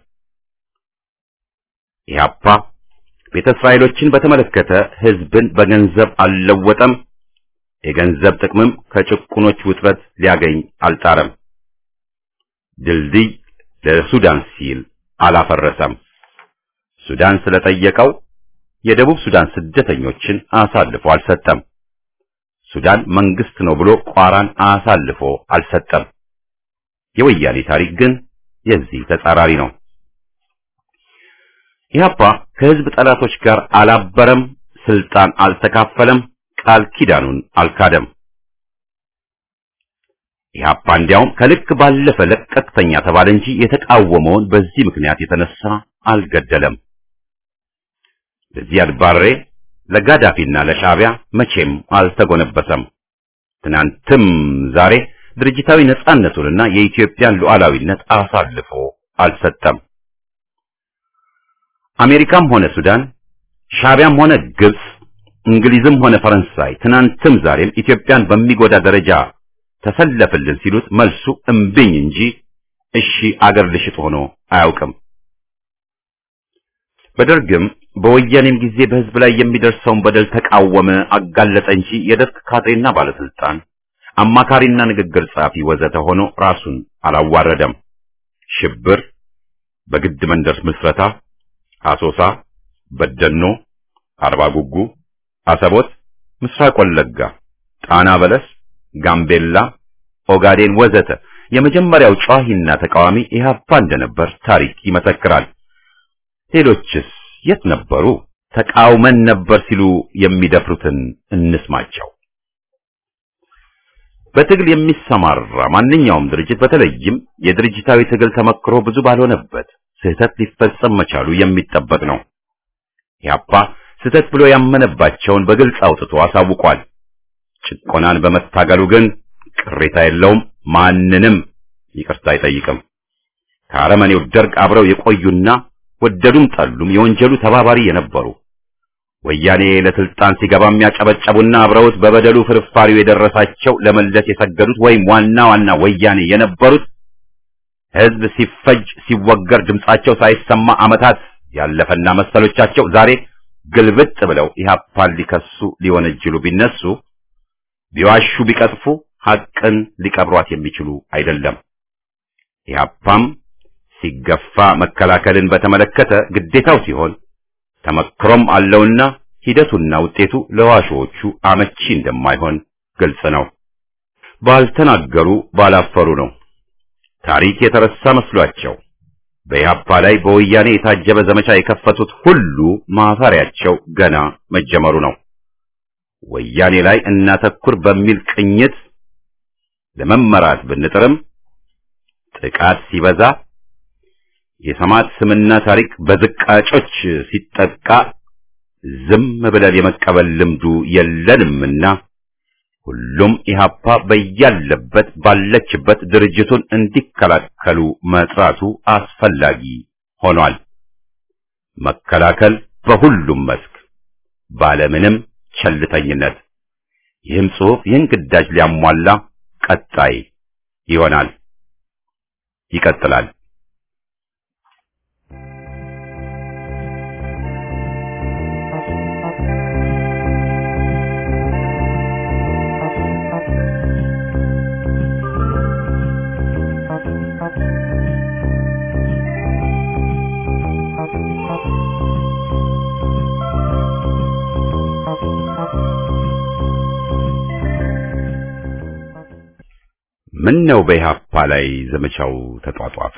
Speaker 2: ኢህአፓ ቤተ እስራኤሎችን በተመለከተ ህዝብን በገንዘብ አልለወጠም። የገንዘብ ጥቅምም ከጭቁኖች ውጥረት ሊያገኝ አልጣረም። ድልድይ ለሱዳን ሲል አላፈረሰም። ሱዳን ስለጠየቀው የደቡብ ሱዳን ስደተኞችን አሳልፎ አልሰጠም። ሱዳን መንግስት ነው ብሎ ቋራን አሳልፎ አልሰጠም። የወያኔ ታሪክ ግን የዚህ ተጻራሪ ነው። ኢህአፓ ከህዝብ ጠላቶች ጋር አላበረም፣ ስልጣን አልተካፈለም፣ ቃል ኪዳኑን አልካደም። ኢህአፓ እንዲያውም ከልክ ባለፈ ለቀቅተኛ ተባለ እንጂ የተቃወመውን በዚህ ምክንያት የተነሳ አልገደለም። ለዚያድ ባሬ ለጋዳፊና ለሻዕቢያ መቼም አልተጎነበሰም። ትናንትም ዛሬ ድርጅታዊ ነጻነቱንና የኢትዮጵያን ሉዓላዊነት አሳልፎ አልሰጠም። አሜሪካም ሆነ ሱዳን፣ ሻዕቢያም ሆነ ግብጽ፣ እንግሊዝም ሆነ ፈረንሳይ ትናንትም ዛሬም ኢትዮጵያን በሚጎዳ ደረጃ ተሰለፍልን ሲሉት መልሱ እምብኝ እንጂ እሺ አገር ልሽጥ ሆኖ አያውቅም። በደርግም በወያኔም ጊዜ በህዝብ ላይ የሚደርሰውን በደል ተቃወመ፣ አጋለጠ እንጂ የደርግ ካድሬና ባለስልጣን አማካሪና ንግግር ጸሐፊ ወዘተ ሆኖ ራሱን አላዋረደም። ሽብር፣ በግድ መንደር ምስረታ፣ አሶሳ፣ በደኖ፣ አርባ ጉጉ፣ አሰቦት፣ ምስራቅ ወለጋ፣ ጣና በለስ፣ ጋምቤላ፣ ኦጋዴን ወዘተ የመጀመሪያው ጨዋሂና ተቃዋሚ ኢህአፓ እንደነበር ታሪክ ይመሰክራል። ሌሎችስ የት ነበሩ? ተቃውመን ነበር ሲሉ የሚደፍሩትን እንስማቸው። በትግል የሚሰማራ ማንኛውም ድርጅት በተለይም የድርጅታዊ ትግል ተመክሮ ብዙ ባልሆነበት ስህተት ሊፈጸም መቻሉ የሚጠበቅ ነው። ኢህአፓ ስህተት ብሎ ያመነባቸውን በግልጽ አውጥቶ አሳውቋል። ጭቆናን በመታገሉ ግን ቅሬታ የለውም፣ ማንንም ይቅርታ አይጠይቅም። ከአረመኔው ደርግ አብረው የቆዩና ወደዱም ጠሉም የወንጀሉ ተባባሪ የነበሩ ወያኔ ለስልጣን ሲገባ የሚያጨበጨቡና አብረውት በበደሉ ፍርፋሪው የደረሳቸው ለመለስ የሰገዱት ወይም ዋና ወያኔ የነበሩት ህዝብ ሲፈጅ ሲወገር ድምጻቸው ሳይሰማ ዓመታት ያለፈና መሰሎቻቸው ዛሬ ግልብጥ ብለው ኢህአፓን ሊከሱ ሊወነጅሉ ቢነሱ ቢዋሹ ቢቀጥፉ ሐቅን ሊቀብሯት የሚችሉ አይደለም። ኢህአፓም ሲገፋ መከላከልን በተመለከተ ግዴታው ሲሆን ተመክሮም አለውና ሂደቱና ውጤቱ ለዋሾቹ አመቺ እንደማይሆን ግልጽ ነው። ባልተናገሩ ባላፈሩ ነው። ታሪክ የተረሳ መስሏቸው በኢህአፓ ላይ በወያኔ የታጀበ ዘመቻ የከፈቱት ሁሉ ማፈሪያቸው ገና መጀመሩ ነው። ወያኔ ላይ እናተኩር በሚል ቅኝት ለመመራት ብንጥርም ጥቃት ሲበዛ የሰማዕት ስምና ታሪክ በዝቃጮች ሲጠቃ ዝም ብለን የመቀበል ልምዱ የለንምና ሁሉም ኢህአፓ በያለበት ባለችበት ድርጅቱን እንዲከላከሉ መጥራቱ አስፈላጊ ሆኗል። መከላከል በሁሉም መስክ ባለምንም ቸልተኝነት። ይህም ጽሑፍ ይህን ግዳጅ ሊያሟላ ቀጣይ ይሆናል፣ ይቀጥላል። ምን ነው በኢህአፓ ላይ ዘመቻው ተጧጧፈ?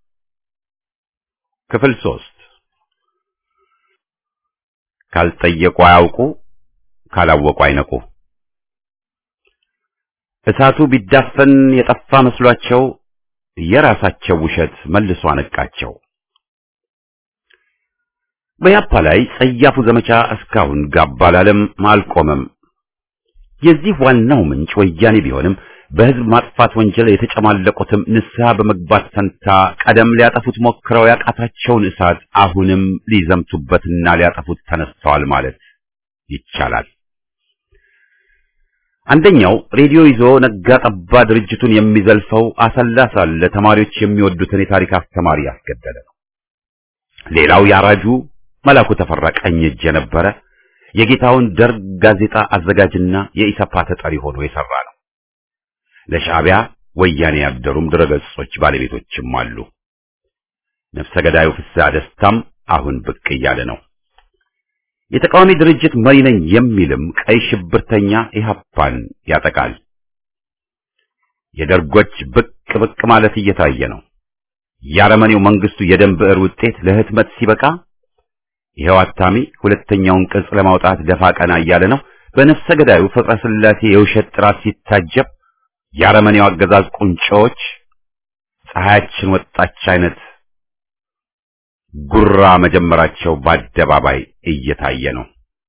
Speaker 2: ክፍል 3 ካልጠየቁ አያውቁ፣ ካላወቁ አይነቁ። እሳቱ ቢዳፈን የጠፋ መስሏቸው የራሳቸው ውሸት መልሶ አነቃቸው። በኢህአፓ ላይ ጸያፉ ዘመቻ እስካሁን ጋብ አላለም፣ አልቆመም። የዚህ ዋናው ምንጭ ወያኔ ቢሆንም በህዝብ ማጥፋት ወንጀል የተጨማለቁትም ንስሐ በመግባት ፈንታ ቀደም ሊያጠፉት ሞክረው ያቃታቸውን እሳት አሁንም ሊዘምቱበትና ሊያጠፉት ተነስተዋል ማለት ይቻላል። አንደኛው ሬዲዮ ይዞ ነጋ ጠባ ድርጅቱን የሚዘልፈው አሰላ ሳለ ተማሪዎች የሚወዱትን የታሪክ አስተማሪ ያስገደለ ነው። ሌላው ያራጁ መላኩ ተፈራ ቀኝ እጅ የነበረ የጌታውን ደርግ ጋዜጣ አዘጋጅና የኢሰፓ ተጠሪ ሆኖ የሰራ ነው። ለሻዕቢያ ወያኔ ያደሩም ድረገጾች ባለቤቶችም አሉ። ነፍሰ ገዳዩ ፍስሐ ደስታም አሁን ብቅ እያለ ነው። የተቃዋሚ ድርጅት መሪ ነኝ የሚልም ቀይ ሽብርተኛ ኢህአፓን ያጠቃል። የደርጎች ብቅ ማለት እየታየ ነው። የአረመኔው መንግስቱ የደም ብዕር ውጤት ለህትመት ሲበቃ ይሄው አታሚ ሁለተኛውን ቅጽ ለማውጣት ደፋ ቀና እያለ ነው። በነፍሰ ገዳዩ ፍቅረ ስላሴ የውሸት ጥራት ሲታጀብ የአረመኔው አገዛዝ ቁንጮች ፀሐያችን ወጣች አይነት ጉራ መጀመራቸው በአደባባይ እየታየ ነው።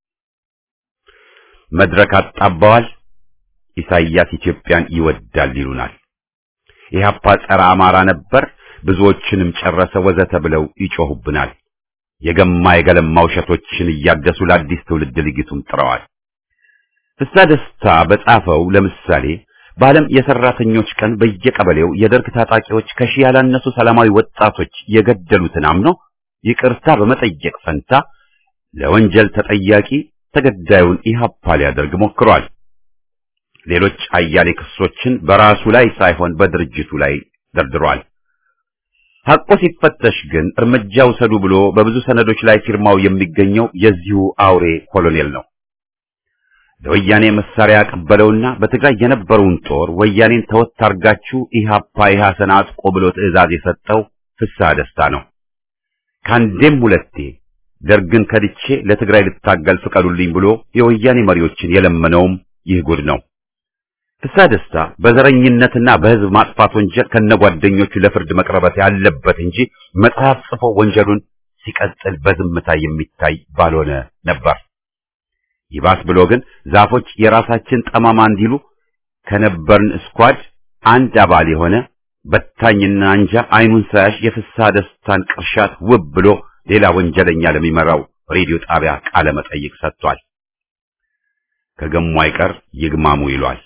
Speaker 2: መድረክ አጣባዋል። ኢሳይያስ ኢትዮጵያን ይወዳል ይሉናል። ኢህአፓ ጸረ አማራ ነበር፣ ብዙዎችንም ጨረሰ ወዘተ ብለው ይጮሁብናል። የገማ የገለማ ውሸቶችን እያደሱ ለአዲስ ትውልድ ልጊቱም ጥረዋል። ፍስሐ ደስታ በጻፈው ለምሳሌ በዓለም የሰራተኞች ቀን በየቀበሌው የደርግ ታጣቂዎች ከሺህ ያላነሱ ሰላማዊ ወጣቶች የገደሉትን አምኖ ይቅርታ በመጠየቅ ፈንታ ለወንጀል ተጠያቂ ተገዳዩን ኢህአፓ ሊያደርግ ሞክሯል። ሌሎች አያሌ ክሶችን በራሱ ላይ ሳይሆን በድርጅቱ ላይ ደርድሯል። ሐቆ ሲፈተሽ ግን እርምጃ ውሰዱ ብሎ በብዙ ሰነዶች ላይ ፊርማው የሚገኘው የዚሁ አውሬ ኮሎኔል ነው። ለወያኔ መሳሪያ ያቀበለውና በትግራይ የነበረውን ጦር ወያኔን ተወት አርጋችሁ ኢህአፓ ኢህአሰን አጥቆ ብሎ ትዕዛዝ የሰጠው ፍስሐ ደስታ ነው። ካንዴም ሁለቴ ደርግን ከድቼ ለትግራይ ልታገል ፍቀዱልኝ ብሎ የወያኔ መሪዎችን የለመነውም ይህ ጉድ ነው። ፍስሐ ደስታ በዘረኝነትና በህዝብ ማጥፋት ወንጀል ከነጓደኞቹ ለፍርድ መቅረበት ያለበት እንጂ መጽሐፍ ጽፎ ወንጀሉን ሲቀጥል በዝምታ የሚታይ ባልሆነ ነበር። ይባስ ብሎ ግን ዛፎች የራሳችን ጠማማ እንዲሉ ከነበርን ስኳድ አንድ አባል የሆነ በታኝና አንጃ አይኑን ሳያሽ የፍስሐ ደስታን ቅርሻት ውብ ብሎ ሌላ ወንጀለኛ ለሚመራው ሬዲዮ ጣቢያ ቃለ መጠይቅ ሰጥቷል። ከገሙ አይቀር ይግማሙ ይሏል።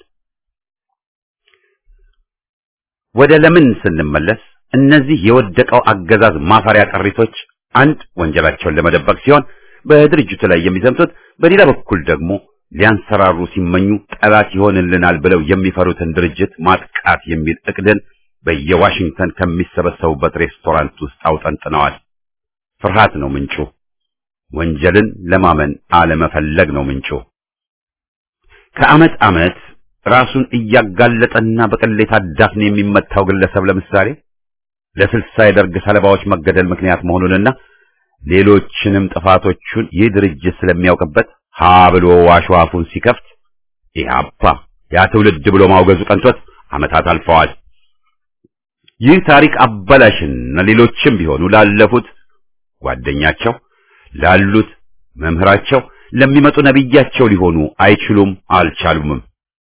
Speaker 2: ወደ ለምን ስንመለስ እነዚህ የወደቀው አገዛዝ ማፈሪያ ቅሪቶች አንድ ወንጀላቸውን ለመደበቅ ሲሆን በድርጅቱ ላይ የሚዘምቱት፣ በሌላ በኩል ደግሞ ሊያንሰራሩ ሲመኙ ጠላት ይሆንልናል ብለው የሚፈሩትን ድርጅት ማጥቃት የሚል እቅድን በየዋሽንግተን ከሚሰበሰቡበት ሬስቶራንት ውስጥ አውጠንጥነዋል። ፍርሃት ነው ምንጩ። ወንጀልን ለማመን አለመፈለግ ነው ምንጩ። ከዓመት ዓመት ራሱን እያጋለጠና በቅሌት አዳፍን የሚመታው ግለሰብ ለምሳሌ ለ60 የደርግ ሰለባዎች መገደል ምክንያት መሆኑንና ሌሎችንም ጥፋቶቹን ይህ ድርጅት ስለሚያውቅበት ሀ ብሎ ዋሽዋፉን ሲከፍት ኢህአፓ ያ ትውልድ ብሎ ማውገዙ ቀንቶት ዓመታት አልፈዋል። ይህ ታሪክ አበላሽና ሌሎችም ቢሆኑ ላለፉት ጓደኛቸው፣ ላሉት መምህራቸው፣ ለሚመጡ ነብያቸው ሊሆኑ አይችሉም፣ አልቻሉምም።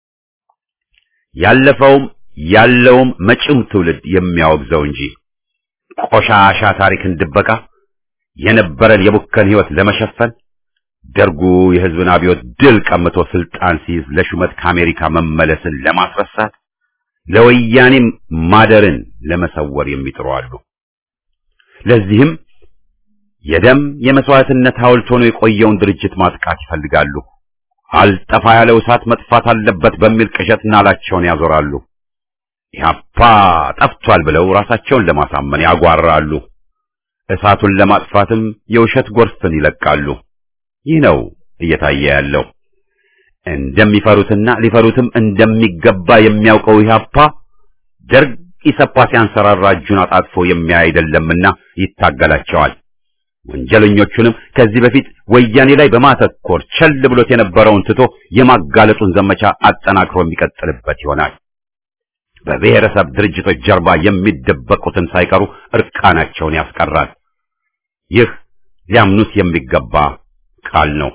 Speaker 2: ያለፈውም ያለውም መጪው ትውልድ የሚያወግዘው እንጂ ቆሻሻ ታሪክን ድበቃ የነበረን የቡከን ህይወት ለመሸፈን ደርጉ የህዝብን አብዮት ድል ቀምቶ ስልጣን ሲይዝ ለሹመት ከአሜሪካ መመለስን ለማስረሳት ለወያኔም ማደርን ለመሰወር የሚጥሩ አሉ። ለዚህም የደም የመስዋዕትነት ሐውልት ሆኖ የቆየውን ድርጅት ማጥቃት ይፈልጋሉ። አልጠፋ ያለው እሳት መጥፋት አለበት በሚል ቅዠት ናላቸውን ያዞራሉ። ኢህአፓ ጠፍቷል ብለው ራሳቸውን ለማሳመን ያጓራሉ። እሳቱን ለማጥፋትም የውሸት ጎርፍን ይለቃሉ። ይህ ነው እየታየ ያለው። እንደሚፈሩትና ሊፈሩትም እንደሚገባ የሚያውቀው ኢህአፓ ደርግ ኢሰፓ ሲያንሰራራ እጁን አጣጥፎ የሚያይ አይደለምና ይታገላቸዋል። ወንጀለኞቹንም ከዚህ በፊት ወያኔ ላይ በማተኮር ቸል ብሎት የነበረውን ትቶ የማጋለጡን ዘመቻ አጠናክሮ የሚቀጥልበት ይሆናል። በብሔረሰብ ድርጅቶች ጀርባ የሚደበቁትን ሳይቀሩ እርቃናቸውን ያስቀራል። ይህ ሊያምኑት የሚገባ ቃል ነው።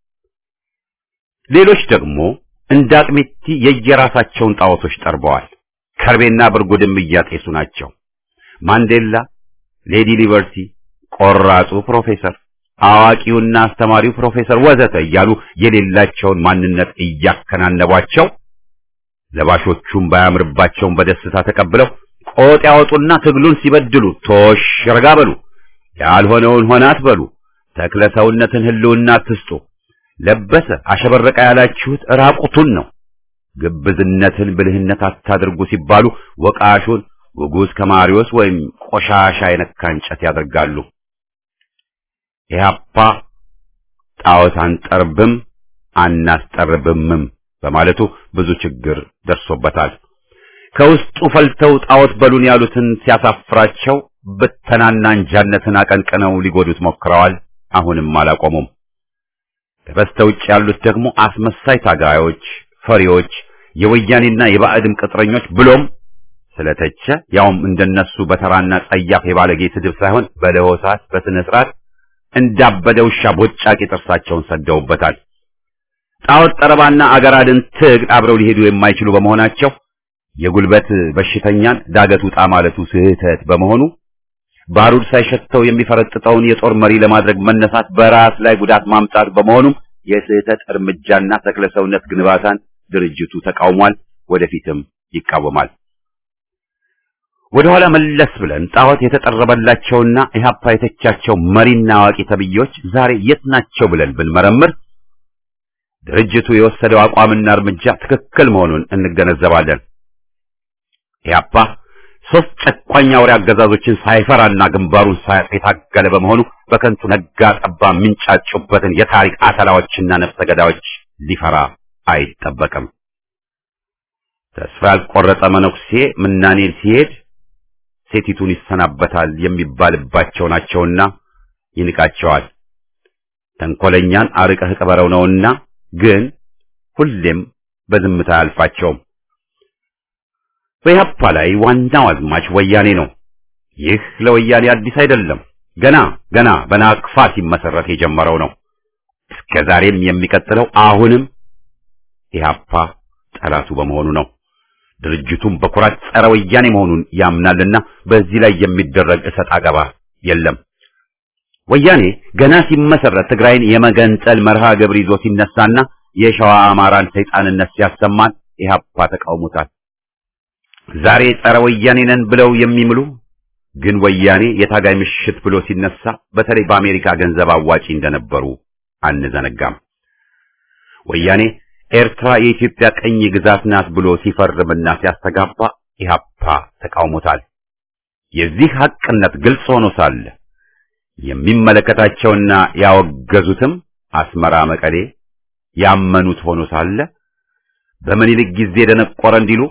Speaker 2: ሌሎች ደግሞ እንደ አቅሚቲ የየራሳቸውን ጣዖቶች ጠርበዋል። ከርቤና ብርጉድም እያጤሱ ናቸው። ማንዴላ፣ ሌዲ ሊበርቲ፣ ቆራጡ ፕሮፌሰር፣ አዋቂውና አስተማሪው ፕሮፌሰር ወዘተ እያሉ የሌላቸውን ማንነት እያከናነቧቸው ለባሾቹም ባያምርባቸውም በደስታ ተቀብለው ቆጥ ያወጡና ትግሉን ሲበድሉ ቶሽ ረጋ በሉ፣ ያልሆነውን ሆነ አትበሉ፣ ተክለ ሰውነትን ህልውና አትስጡ፣ ለበሰ አሸበረቀ ያላችሁት ራቁቱን ነው፣ ግብዝነትን ብልህነት አታድርጉ ሲባሉ ወቃሹን ጉጉዝ ከማሪዎስ ወይም ቆሻሻ የነካ እንጨት ያደርጋሉ። ኢህአፓ ጣዖት አንጠርብም አናስጠርብምም በማለቱ ብዙ ችግር ደርሶበታል። ከውስጡ ፈልተው ጣዖት በሉን ያሉትን ሲያሳፍራቸው በተናና እንጃነትን አቀንቅነው ሊጎዱት ሞክረዋል። አሁንም አላቆሙም። ከበስተውጭ ያሉት ደግሞ አስመሳይ ታጋዮች፣ ፈሪዎች፣ የወያኔና የባዕድም ቅጥረኞች ብሎም ስለተቸ ያውም እንደነሱ በተራና ጸያፍ የባለጌ ስድብ ሳይሆን በለሆሳት በስነ ስርዓት እንዳበደ ውሻ ቦጫቂ ጥርሳቸውን ሰደውበታል። ጣዖት ጠረባና አገራድን ትግል አብረው ሊሄዱ የማይችሉ በመሆናቸው የጉልበት በሽተኛን ዳገት ውጣ ማለቱ ስህተት በመሆኑ ባሩድ ሳይሸተው የሚፈረጥጠውን የጦር መሪ ለማድረግ መነሳት በራስ ላይ ጉዳት ማምጣት በመሆኑም የስህተት እርምጃና ተክለ ሰውነት ግንባታን ድርጅቱ ተቃውሟል፣ ወደፊትም ይቃወማል። ወደኋላ መለስ ብለን ጣዖት የተጠረበላቸውና ኢህአፓ የተቻቸው መሪና አዋቂ ተብዮች ዛሬ የት ናቸው ብለን ብንመረምር ድርጅቱ የወሰደው አቋምና እርምጃ ትክክል መሆኑን እንገነዘባለን። ኢህአፓ ሶስት ጨቋኝ አውሬ አገዛዞችን ሳይፈራና ግንባሩን ሳያጥ የታገለ በመሆኑ በከንቱ ነጋ ጠባ ምንጫጩበትን የታሪክ አተላዎችና ነፍሰ ገዳዮች ሊፈራ አይጠበቅም። ተስፋ ያልቆረጠ መነኩሴ ምናኔን ሲሄድ ሴቲቱን ይሰናበታል የሚባልባቸው ናቸውና ይንቃቸዋል። ተንኮለኛን አርቀህ ቅበረው ነውና ግን ሁሌም በዝምታ አያልፋቸውም። በኢህአፓ ላይ ዋናው አዝማች ወያኔ ነው። ይህ ለወያኔ አዲስ አይደለም። ገና በናቅፋ ሲመሰረት የጀመረው ነው። እስከ ዛሬም የሚቀጥለው አሁንም ኢህአፓ ጠላቱ በመሆኑ ነው። ድርጅቱም በኩራት ጸረ ወያኔ መሆኑን ያምናልና በዚህ ላይ የሚደረግ እሰጥ አገባ የለም። ወያኔ ገና ሲመሰረት ትግራይን የመገንጠል መርሃ ግብር ይዞ ሲነሳና የሸዋ አማራን ሰይጣንነት ሲያሰማን ኢህአፓ ተቃውሞታል። ዛሬ ጸረ ወያኔ ነን ብለው የሚምሉ ግን ወያኔ የታጋይ ምሽት ብሎ ሲነሳ በተለይ በአሜሪካ ገንዘብ አዋጪ እንደነበሩ አንዘነጋም። ወያኔ ኤርትራ የኢትዮጵያ ቀኝ ግዛት ናት ብሎ ሲፈርምና ሲያስተጋባ ኢህአፓ ተቃውሞታል። የዚህ ሐቅነት ግልጽ ሆኖ ሳለ የሚመለከታቸውና ያወገዙትም አስመራ፣ መቀሌ ያመኑት ሆኖ ሳለ በምኒልክ ጊዜ ደነቆረ እንዲሉ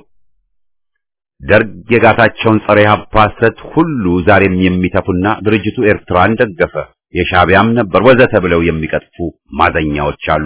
Speaker 2: ደርግ የጋታቸውን ጸረ ኢህአፓ ሐሰት ሁሉ ዛሬም የሚተፉና ድርጅቱ ኤርትራን ደገፈ የሻዕቢያም ነበር ወዘተ ብለው የሚቀጥፉ ማዘኛዎች አሉ።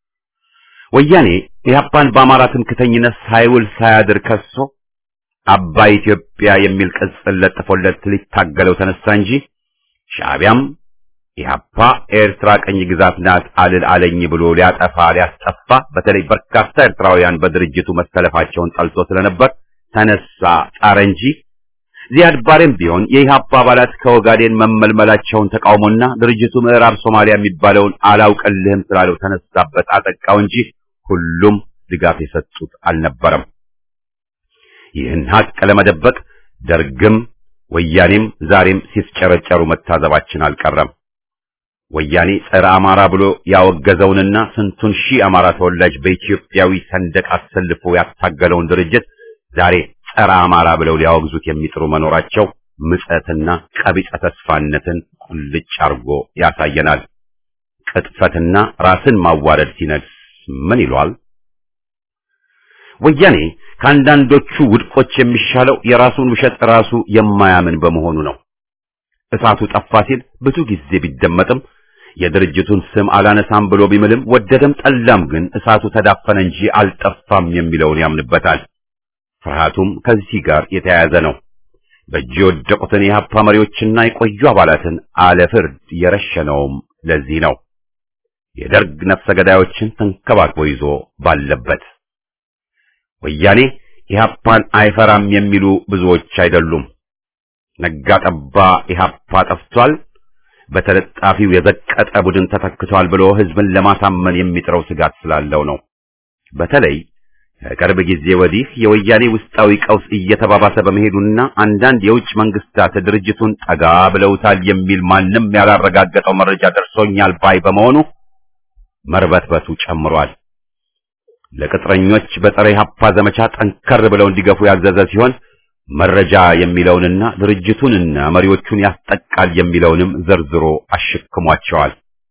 Speaker 2: ወያኔ ኢህአፓን በአማራ ትምክህተኝነት ሳይውል ሳያድር ከሶ አባይ ኢትዮጵያ የሚል ቅጽል ለጥፎለት ሊታገለው ተነሳ እንጂ ሻዕቢያም ኢህአፓ ኤርትራ ቀኝ ግዛት ናት አልል አለኝ ብሎ ሊያስጠፋ በተለይ በርካታ ኤርትራውያን በድርጅቱ መሰለፋቸውን ጠልቶ ስለነበር ተነሳ ጣረ እንጂ ዚያድ ባሬም ቢሆን የኢህአፓ አባላት ከኦጋዴን መመልመላቸውን ተቃውሞና ድርጅቱ ምዕራብ ሶማሊያ የሚባለውን አላውቅልህም ስላለው ተነሳበት አጠቃው እንጂ ሁሉም ድጋፍ የሰጡት አልነበረም። ይህን ሀቅ ለመደበቅ ደርግም ወያኔም ዛሬም ሲስጨረጨሩ መታዘባችን አልቀረም። ወያኔ ጸረ አማራ ብሎ ያወገዘውንና ስንቱን ሺህ አማራ ተወላጅ በኢትዮጵያዊ ሰንደቅ አሰልፎ ያታገለውን ድርጅት ዛሬ ጸረ አማራ ብለው ሊያወግዙት የሚጥሩ መኖራቸው ምጸትና ቀቢጸ ተስፋነትን ቁልጭ አርጎ ያሳየናል። ቅጥፈትና ራስን ማዋረድ ሲነግስ ምን ይሏል? ወያኔ ከአንዳንዶቹ ውድቆች የሚሻለው የራሱን ውሸት ራሱ የማያምን በመሆኑ ነው። እሳቱ ጠፋ ሲል ብዙ ጊዜ ቢደመጥም የድርጅቱን ስም አላነሳም ብሎ ቢምልም ወደደም ጠላም ግን እሳቱ ተዳፈነ እንጂ አልጠፋም የሚለውን ያምንበታል። ፍርሃቱም ከዚህ ጋር የተያያዘ ነው። በእጅ የወደቁትን የኢህአፓ መሪዎችና የቆዩ አባላትን አለፍርድ የረሸነውም ለዚህ ነው። የደርግ ነፍሰ ገዳዮችን ተንከባክቦ ይዞ ባለበት ወያኔ ኢህአፓን አይፈራም የሚሉ ብዙዎች አይደሉም። ነጋ ጠባ ኢህአፓ ጠፍቷል፣ በተለጣፊው የዘቀጠ ቡድን ተተክቷል ብሎ ህዝብን ለማሳመን የሚጥረው ስጋት ስላለው ነው። በተለይ ከቅርብ ጊዜ ወዲህ የወያኔ ውስጣዊ ቀውስ እየተባባሰ በመሄዱና አንዳንድ የውጭ መንግስታት ድርጅቱን ጠጋ ብለውታል የሚል ማንም ያላረጋገጠው መረጃ ደርሶኛል ባይ በመሆኑ መርበትበቱ ጨምሯል። ለቅጥረኞች በፀረ ኢህአፓ ዘመቻ ጠንከር ብለው እንዲገፉ ያዘዘ ሲሆን መረጃ የሚለውንና ድርጅቱንና መሪዎቹን ያስጠቃል የሚለውንም ዘርዝሮ አሽክሟቸዋል።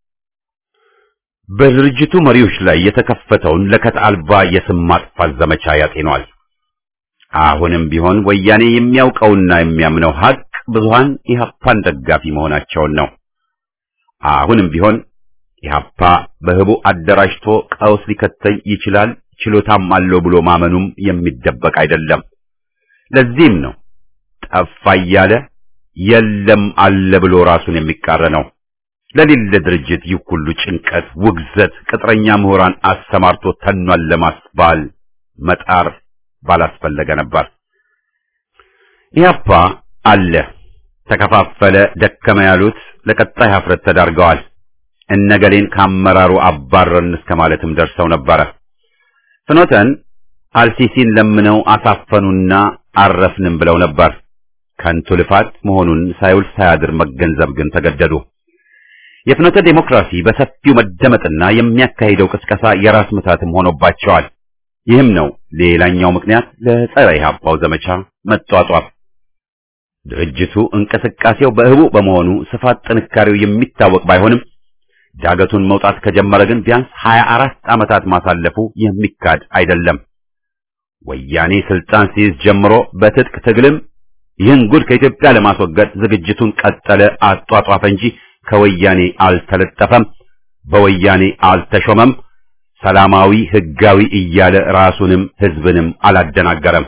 Speaker 2: በድርጅቱ መሪዎች ላይ የተከፈተውን ለከት አልባ የስም ማጥፋት ዘመቻ ያጤኗል። አሁንም ቢሆን ወያኔ የሚያውቀውና የሚያምነው ሀቅ ብዙሃን ኢህአፓን ደጋፊ መሆናቸውን ነው። አሁንም ቢሆን ኢህአፓ በህቡ አደራጅቶ ቀውስ ሊከተል ይችላል፣ ችሎታም አለው ብሎ ማመኑም የሚደበቅ አይደለም። ለዚህም ነው ጠፋ እያለ የለም አለ ብሎ ራሱን የሚቃረነው። ለሌለ ድርጅት ይህ ሁሉ ጭንቀት፣ ውግዘት፣ ቅጥረኛ ምሁራን አሰማርቶ ተኗል ለማስባል መጣር ባላስፈለገ ነበር። ኢህአፓ አለ፣ ተከፋፈለ፣ ደከመ ያሉት ለቀጣይ ሀፍረት ተዳርገዋል። እነገሌን ከአመራሩ አባረን እስከ ማለትም ደርሰው ነበረ። ፍኖተን አልሲሲን ለምነው አሳፈኑና አረፍንም ብለው ነበር። ከንቱ ልፋት መሆኑን ሳይውል ሳያድር መገንዘብ ግን ተገደዱ። የፍኖተ ዴሞክራሲ በሰፊው መደመጥና የሚያካሂደው ቅስቀሳ የራስ ምታትም ሆኖባቸዋል። ይህም ነው ሌላኛው ምክንያት ለጸረ ኢህአፓው ዘመቻ መጧጧፍ። ድርጅቱ እንቅስቃሴው በህቡ በመሆኑ ስፋት ጥንካሬው የሚታወቅ ባይሆንም ዳገቱን መውጣት ከጀመረ ግን ቢያንስ 24 ዓመታት ማሳለፉ የሚካድ አይደለም። ወያኔ ስልጣን ሲይዝ ጀምሮ በትጥቅ ትግልም ይህን ጉድ ከኢትዮጵያ ለማስወገድ ዝግጅቱን ቀጠለ፣ አጧጧፈ እንጂ ከወያኔ አልተለጠፈም፣ በወያኔ አልተሾመም፣ ሰላማዊ ህጋዊ እያለ ራሱንም ህዝብንም አላደናገረም።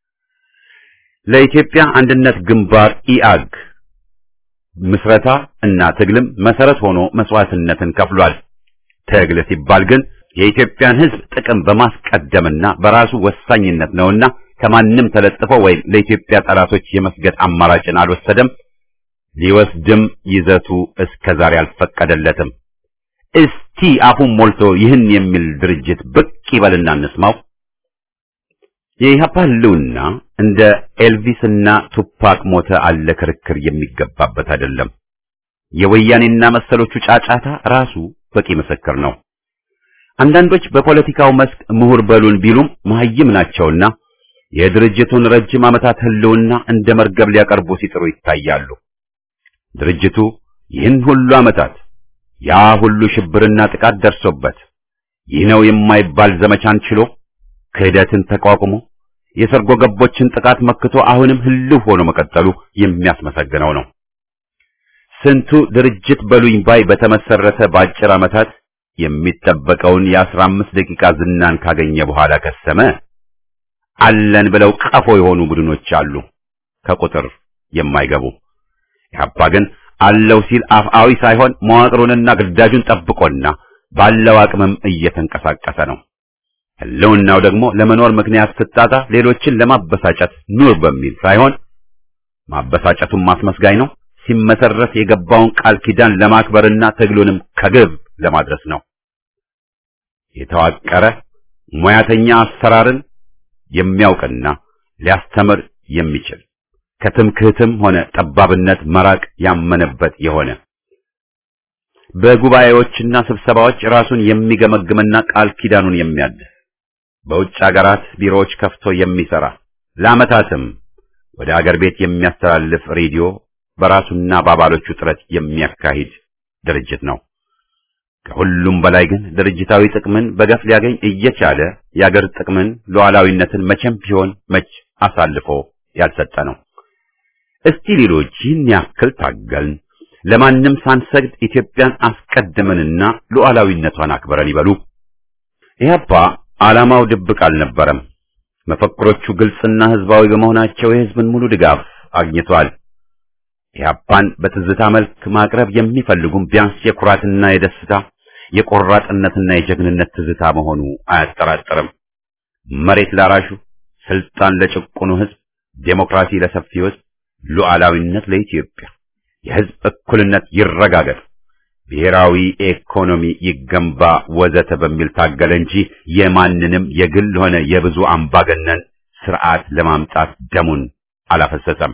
Speaker 2: ለኢትዮጵያ አንድነት ግንባር ኢአግ ምስረታ እና ትግልም መሰረት ሆኖ መስዋዕትነትን ከፍሏል። ትግል ሲባል ግን የኢትዮጵያን ህዝብ ጥቅም በማስቀደምና በራሱ ወሳኝነት ነውና ከማንም ተለጥፎ ወይም ለኢትዮጵያ ጠላቶች የመስገድ አማራጭን አልወሰደም። ሊወስድም ይዘቱ እስከዛሬ አልፈቀደለትም። እስቲ አፉን ሞልቶ ይህን የሚል ድርጅት ብቅ ይበልና እንስማው። የኢህአፓ ህልውና እንደ ኤልቪስና ቱፓክ ሞተ አለ ክርክር የሚገባበት አይደለም። የወያኔና መሰሎቹ ጫጫታ ራሱ በቂ ምስክር ነው። አንዳንዶች በፖለቲካው መስክ ምሁር በሉን ቢሉም መሀይም ናቸውና የድርጅቱን ረጅም ዓመታት ህልውና እንደ መርገብ ሊያቀርቡ ሲጥሩ ይታያሉ። ድርጅቱ ይህን ሁሉ ዓመታት ያ ሁሉ ሽብርና ጥቃት ደርሶበት ይህ ነው የማይባል ዘመቻን ችሎ ክህደትን ተቋቁሞ የሰርጎ ገቦችን ጥቃት መክቶ አሁንም ህልው ሆኖ መቀጠሉ የሚያስመሰግነው ነው። ስንቱ ድርጅት በሉኝ ባይ በተመሰረተ በአጭር ዓመታት የሚጠበቀውን የ15 ደቂቃ ዝናን ካገኘ በኋላ ከሰመ። አለን ብለው ቀፎ የሆኑ ቡድኖች አሉ፣ ከቁጥር የማይገቡ። ኢህአፓ ግን አለው ሲል አፍአዊ ሳይሆን መዋቅሩንና ግዳጁን ጠብቆና ባለው አቅምም እየተንቀሳቀሰ ነው። ህልውናው ደግሞ ለመኖር ምክንያት ስታጣ ሌሎችን ለማበሳጨት ኑር በሚል ሳይሆን ማበሳጨቱን ማስመስጋኝ ነው። ሲመሰረት የገባውን ቃል ኪዳን ለማክበርና ትግሉንም ከግብ ለማድረስ ነው። የተዋቀረ ሙያተኛ አሰራርን የሚያውቅና ሊያስተምር የሚችል ከትምክህትም ሆነ ጠባብነት መራቅ ያመነበት የሆነ በጉባኤዎችና ስብሰባዎች ራሱን የሚገመግምና ቃል ኪዳኑን የሚያድስ በውጭ ሀገራት ቢሮዎች ከፍቶ የሚሰራ ለዓመታትም ወደ አገር ቤት የሚያስተላልፍ ሬዲዮ በራሱና በአባሎቹ ጥረት የሚያካሂድ ድርጅት ነው። ከሁሉም በላይ ግን ድርጅታዊ ጥቅምን በገፍ ሊያገኝ እየቻለ የአገር ጥቅምን ሉዓላዊነትን መቼም ቢሆን መች አሳልፎ ያልሰጠ ነው። እስቲ ሌሎች ይህን ያክል ታገልን፣ ለማንም ሳንሰግድ ኢትዮጵያን አስቀድመንና ሉዓላዊነቷን አክብረን ይበሉ። ኢህአፓ ዓላማው ድብቅ አልነበረም። መፈክሮቹ ግልጽና ህዝባዊ በመሆናቸው የህዝብን ሙሉ ድጋፍ አግኝቷል። ኢህአፓን በትዝታ መልክ ማቅረብ የሚፈልጉም ቢያንስ የኩራትና የደስታ የቆራጥነትና የጀግንነት ትዝታ መሆኑ አያጠራጥርም። መሬት ላራሹ፣ ስልጣን ለጭቁኑ ህዝብ፣ ዴሞክራሲ ለሰፊው ህዝብ፣ ሉዓላዊነት ለኢትዮጵያ፣ የህዝብ እኩልነት ይረጋገጥ፣ ብሔራዊ ኢኮኖሚ ይገንባ ወዘተ በሚል ታገለ እንጂ የማንንም የግል ሆነ የብዙ አምባገነን ስርዓት ለማምጣት ደሙን አላፈሰሰም።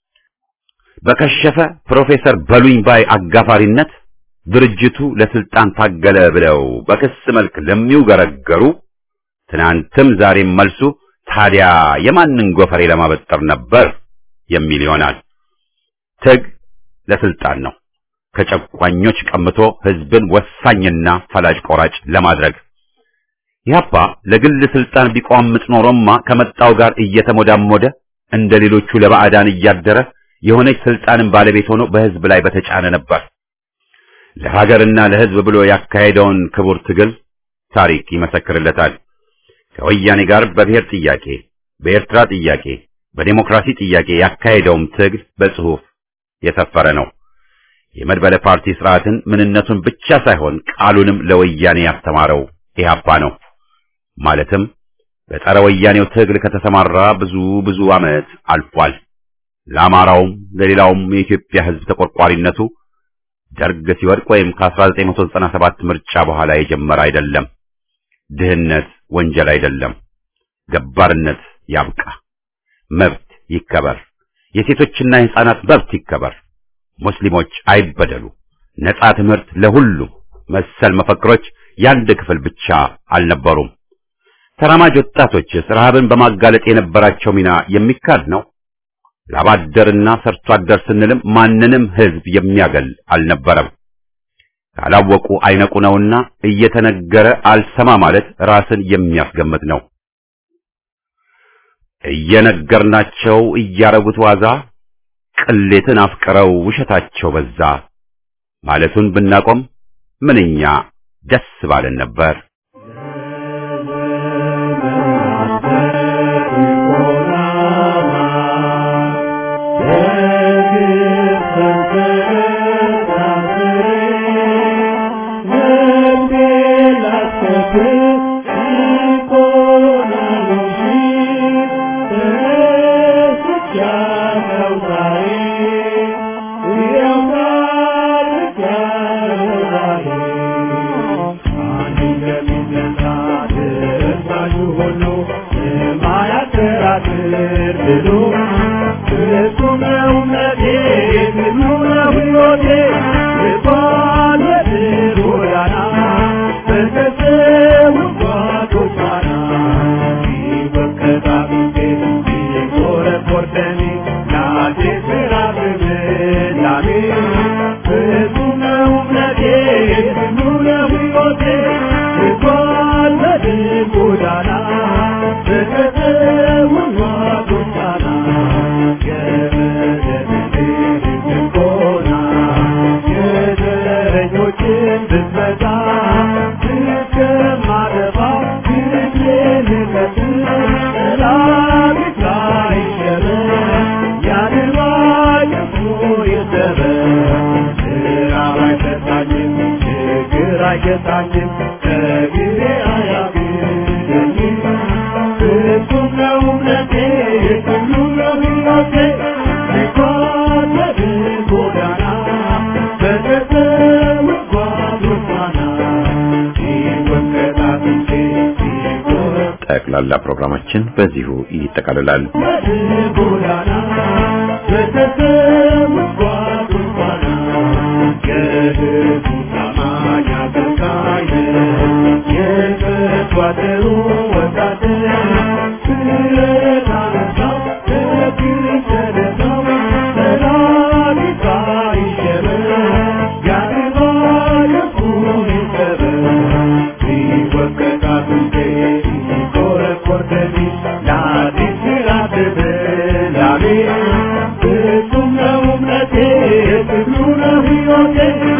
Speaker 2: በከሸፈ ፕሮፌሰር በሉኝ ባይ አጋፋሪነት ድርጅቱ ለስልጣን ታገለ ብለው በክስ መልክ ለሚውገረገሩ ትናንትም ዛሬም መልሱ ታዲያ የማንን ጎፈሬ ለማበጠር ነበር የሚል ይሆናል። ትግ ለስልጣን ነው፣ ከጨቋኞች ቀምቶ ህዝብን ወሳኝና ፈላጭ ቆራጭ ለማድረግ። ኢህአፓ ለግል ስልጣን ቢቋምጥ ኖሮማ ከመጣው ጋር እየተሞዳሞደ እንደ ሌሎቹ ለባዕዳን እያደረ የሆነች ስልጣንን ባለቤት ሆኖ በህዝብ ላይ በተጫነ ነበር። ለሀገርና ለህዝብ ብሎ ያካሄደውን ክቡር ትግል ታሪክ ይመሰክርለታል። ከወያኔ ጋር በብሔር ጥያቄ፣ በኤርትራ ጥያቄ፣ በዲሞክራሲ ጥያቄ ያካሄደውም ትግል በጽሁፍ የሰፈረ ነው። የመድበለ ፓርቲ ስርዓትን ምንነቱን ብቻ ሳይሆን ቃሉንም ለወያኔ ያስተማረው ኢህአፓ ነው። ማለትም በጸረ ወያኔው ትግል ከተሰማራ ብዙ ዓመት አልፏል። ለአማራውም ለሌላውም የኢትዮጵያ ህዝብ ተቆርቋሪነቱ ደርግ ሲወድቅ ወይም ከ1997 ምርጫ በኋላ የጀመረ አይደለም። ድህነት ወንጀል አይደለም። ገባርነት ያብቃ፣ መብት ይከበር፣ የሴቶችና የህፃናት መብት ይከበር፣ ሙስሊሞች አይበደሉ፣ ነጻ ትምህርት ለሁሉ መሰል መፈክሮች ያንድ ክፍል ብቻ አልነበሩም። ተራማጅ ወጣቶች ረሃብን በማጋለጥ የነበራቸው ሚና የሚካድ ነው። ላባደርና ሰርቶ አደር ስንልም ማንንም ህዝብ የሚያገል አልነበረም። ካላወቁ አይነቁ ነውና እየተነገረ አልሰማ ማለት ራስን የሚያስገምት ነው። እየነገርናቸው እያረጉት ዋዛ፣ ቅሌትን አፍቅረው ውሸታቸው በዛ ማለቱን ብናቆም ምንኛ ደስ ባለን ነበር። ጠቅላላ ፕሮግራማችን በዚሁ ይጠቃልላል።
Speaker 4: ወርደዲ ለአዲስ ምዕራፍ ብላሜ ፍጹም ነው እምነቴ ትግሉ ነው ሕይወቴ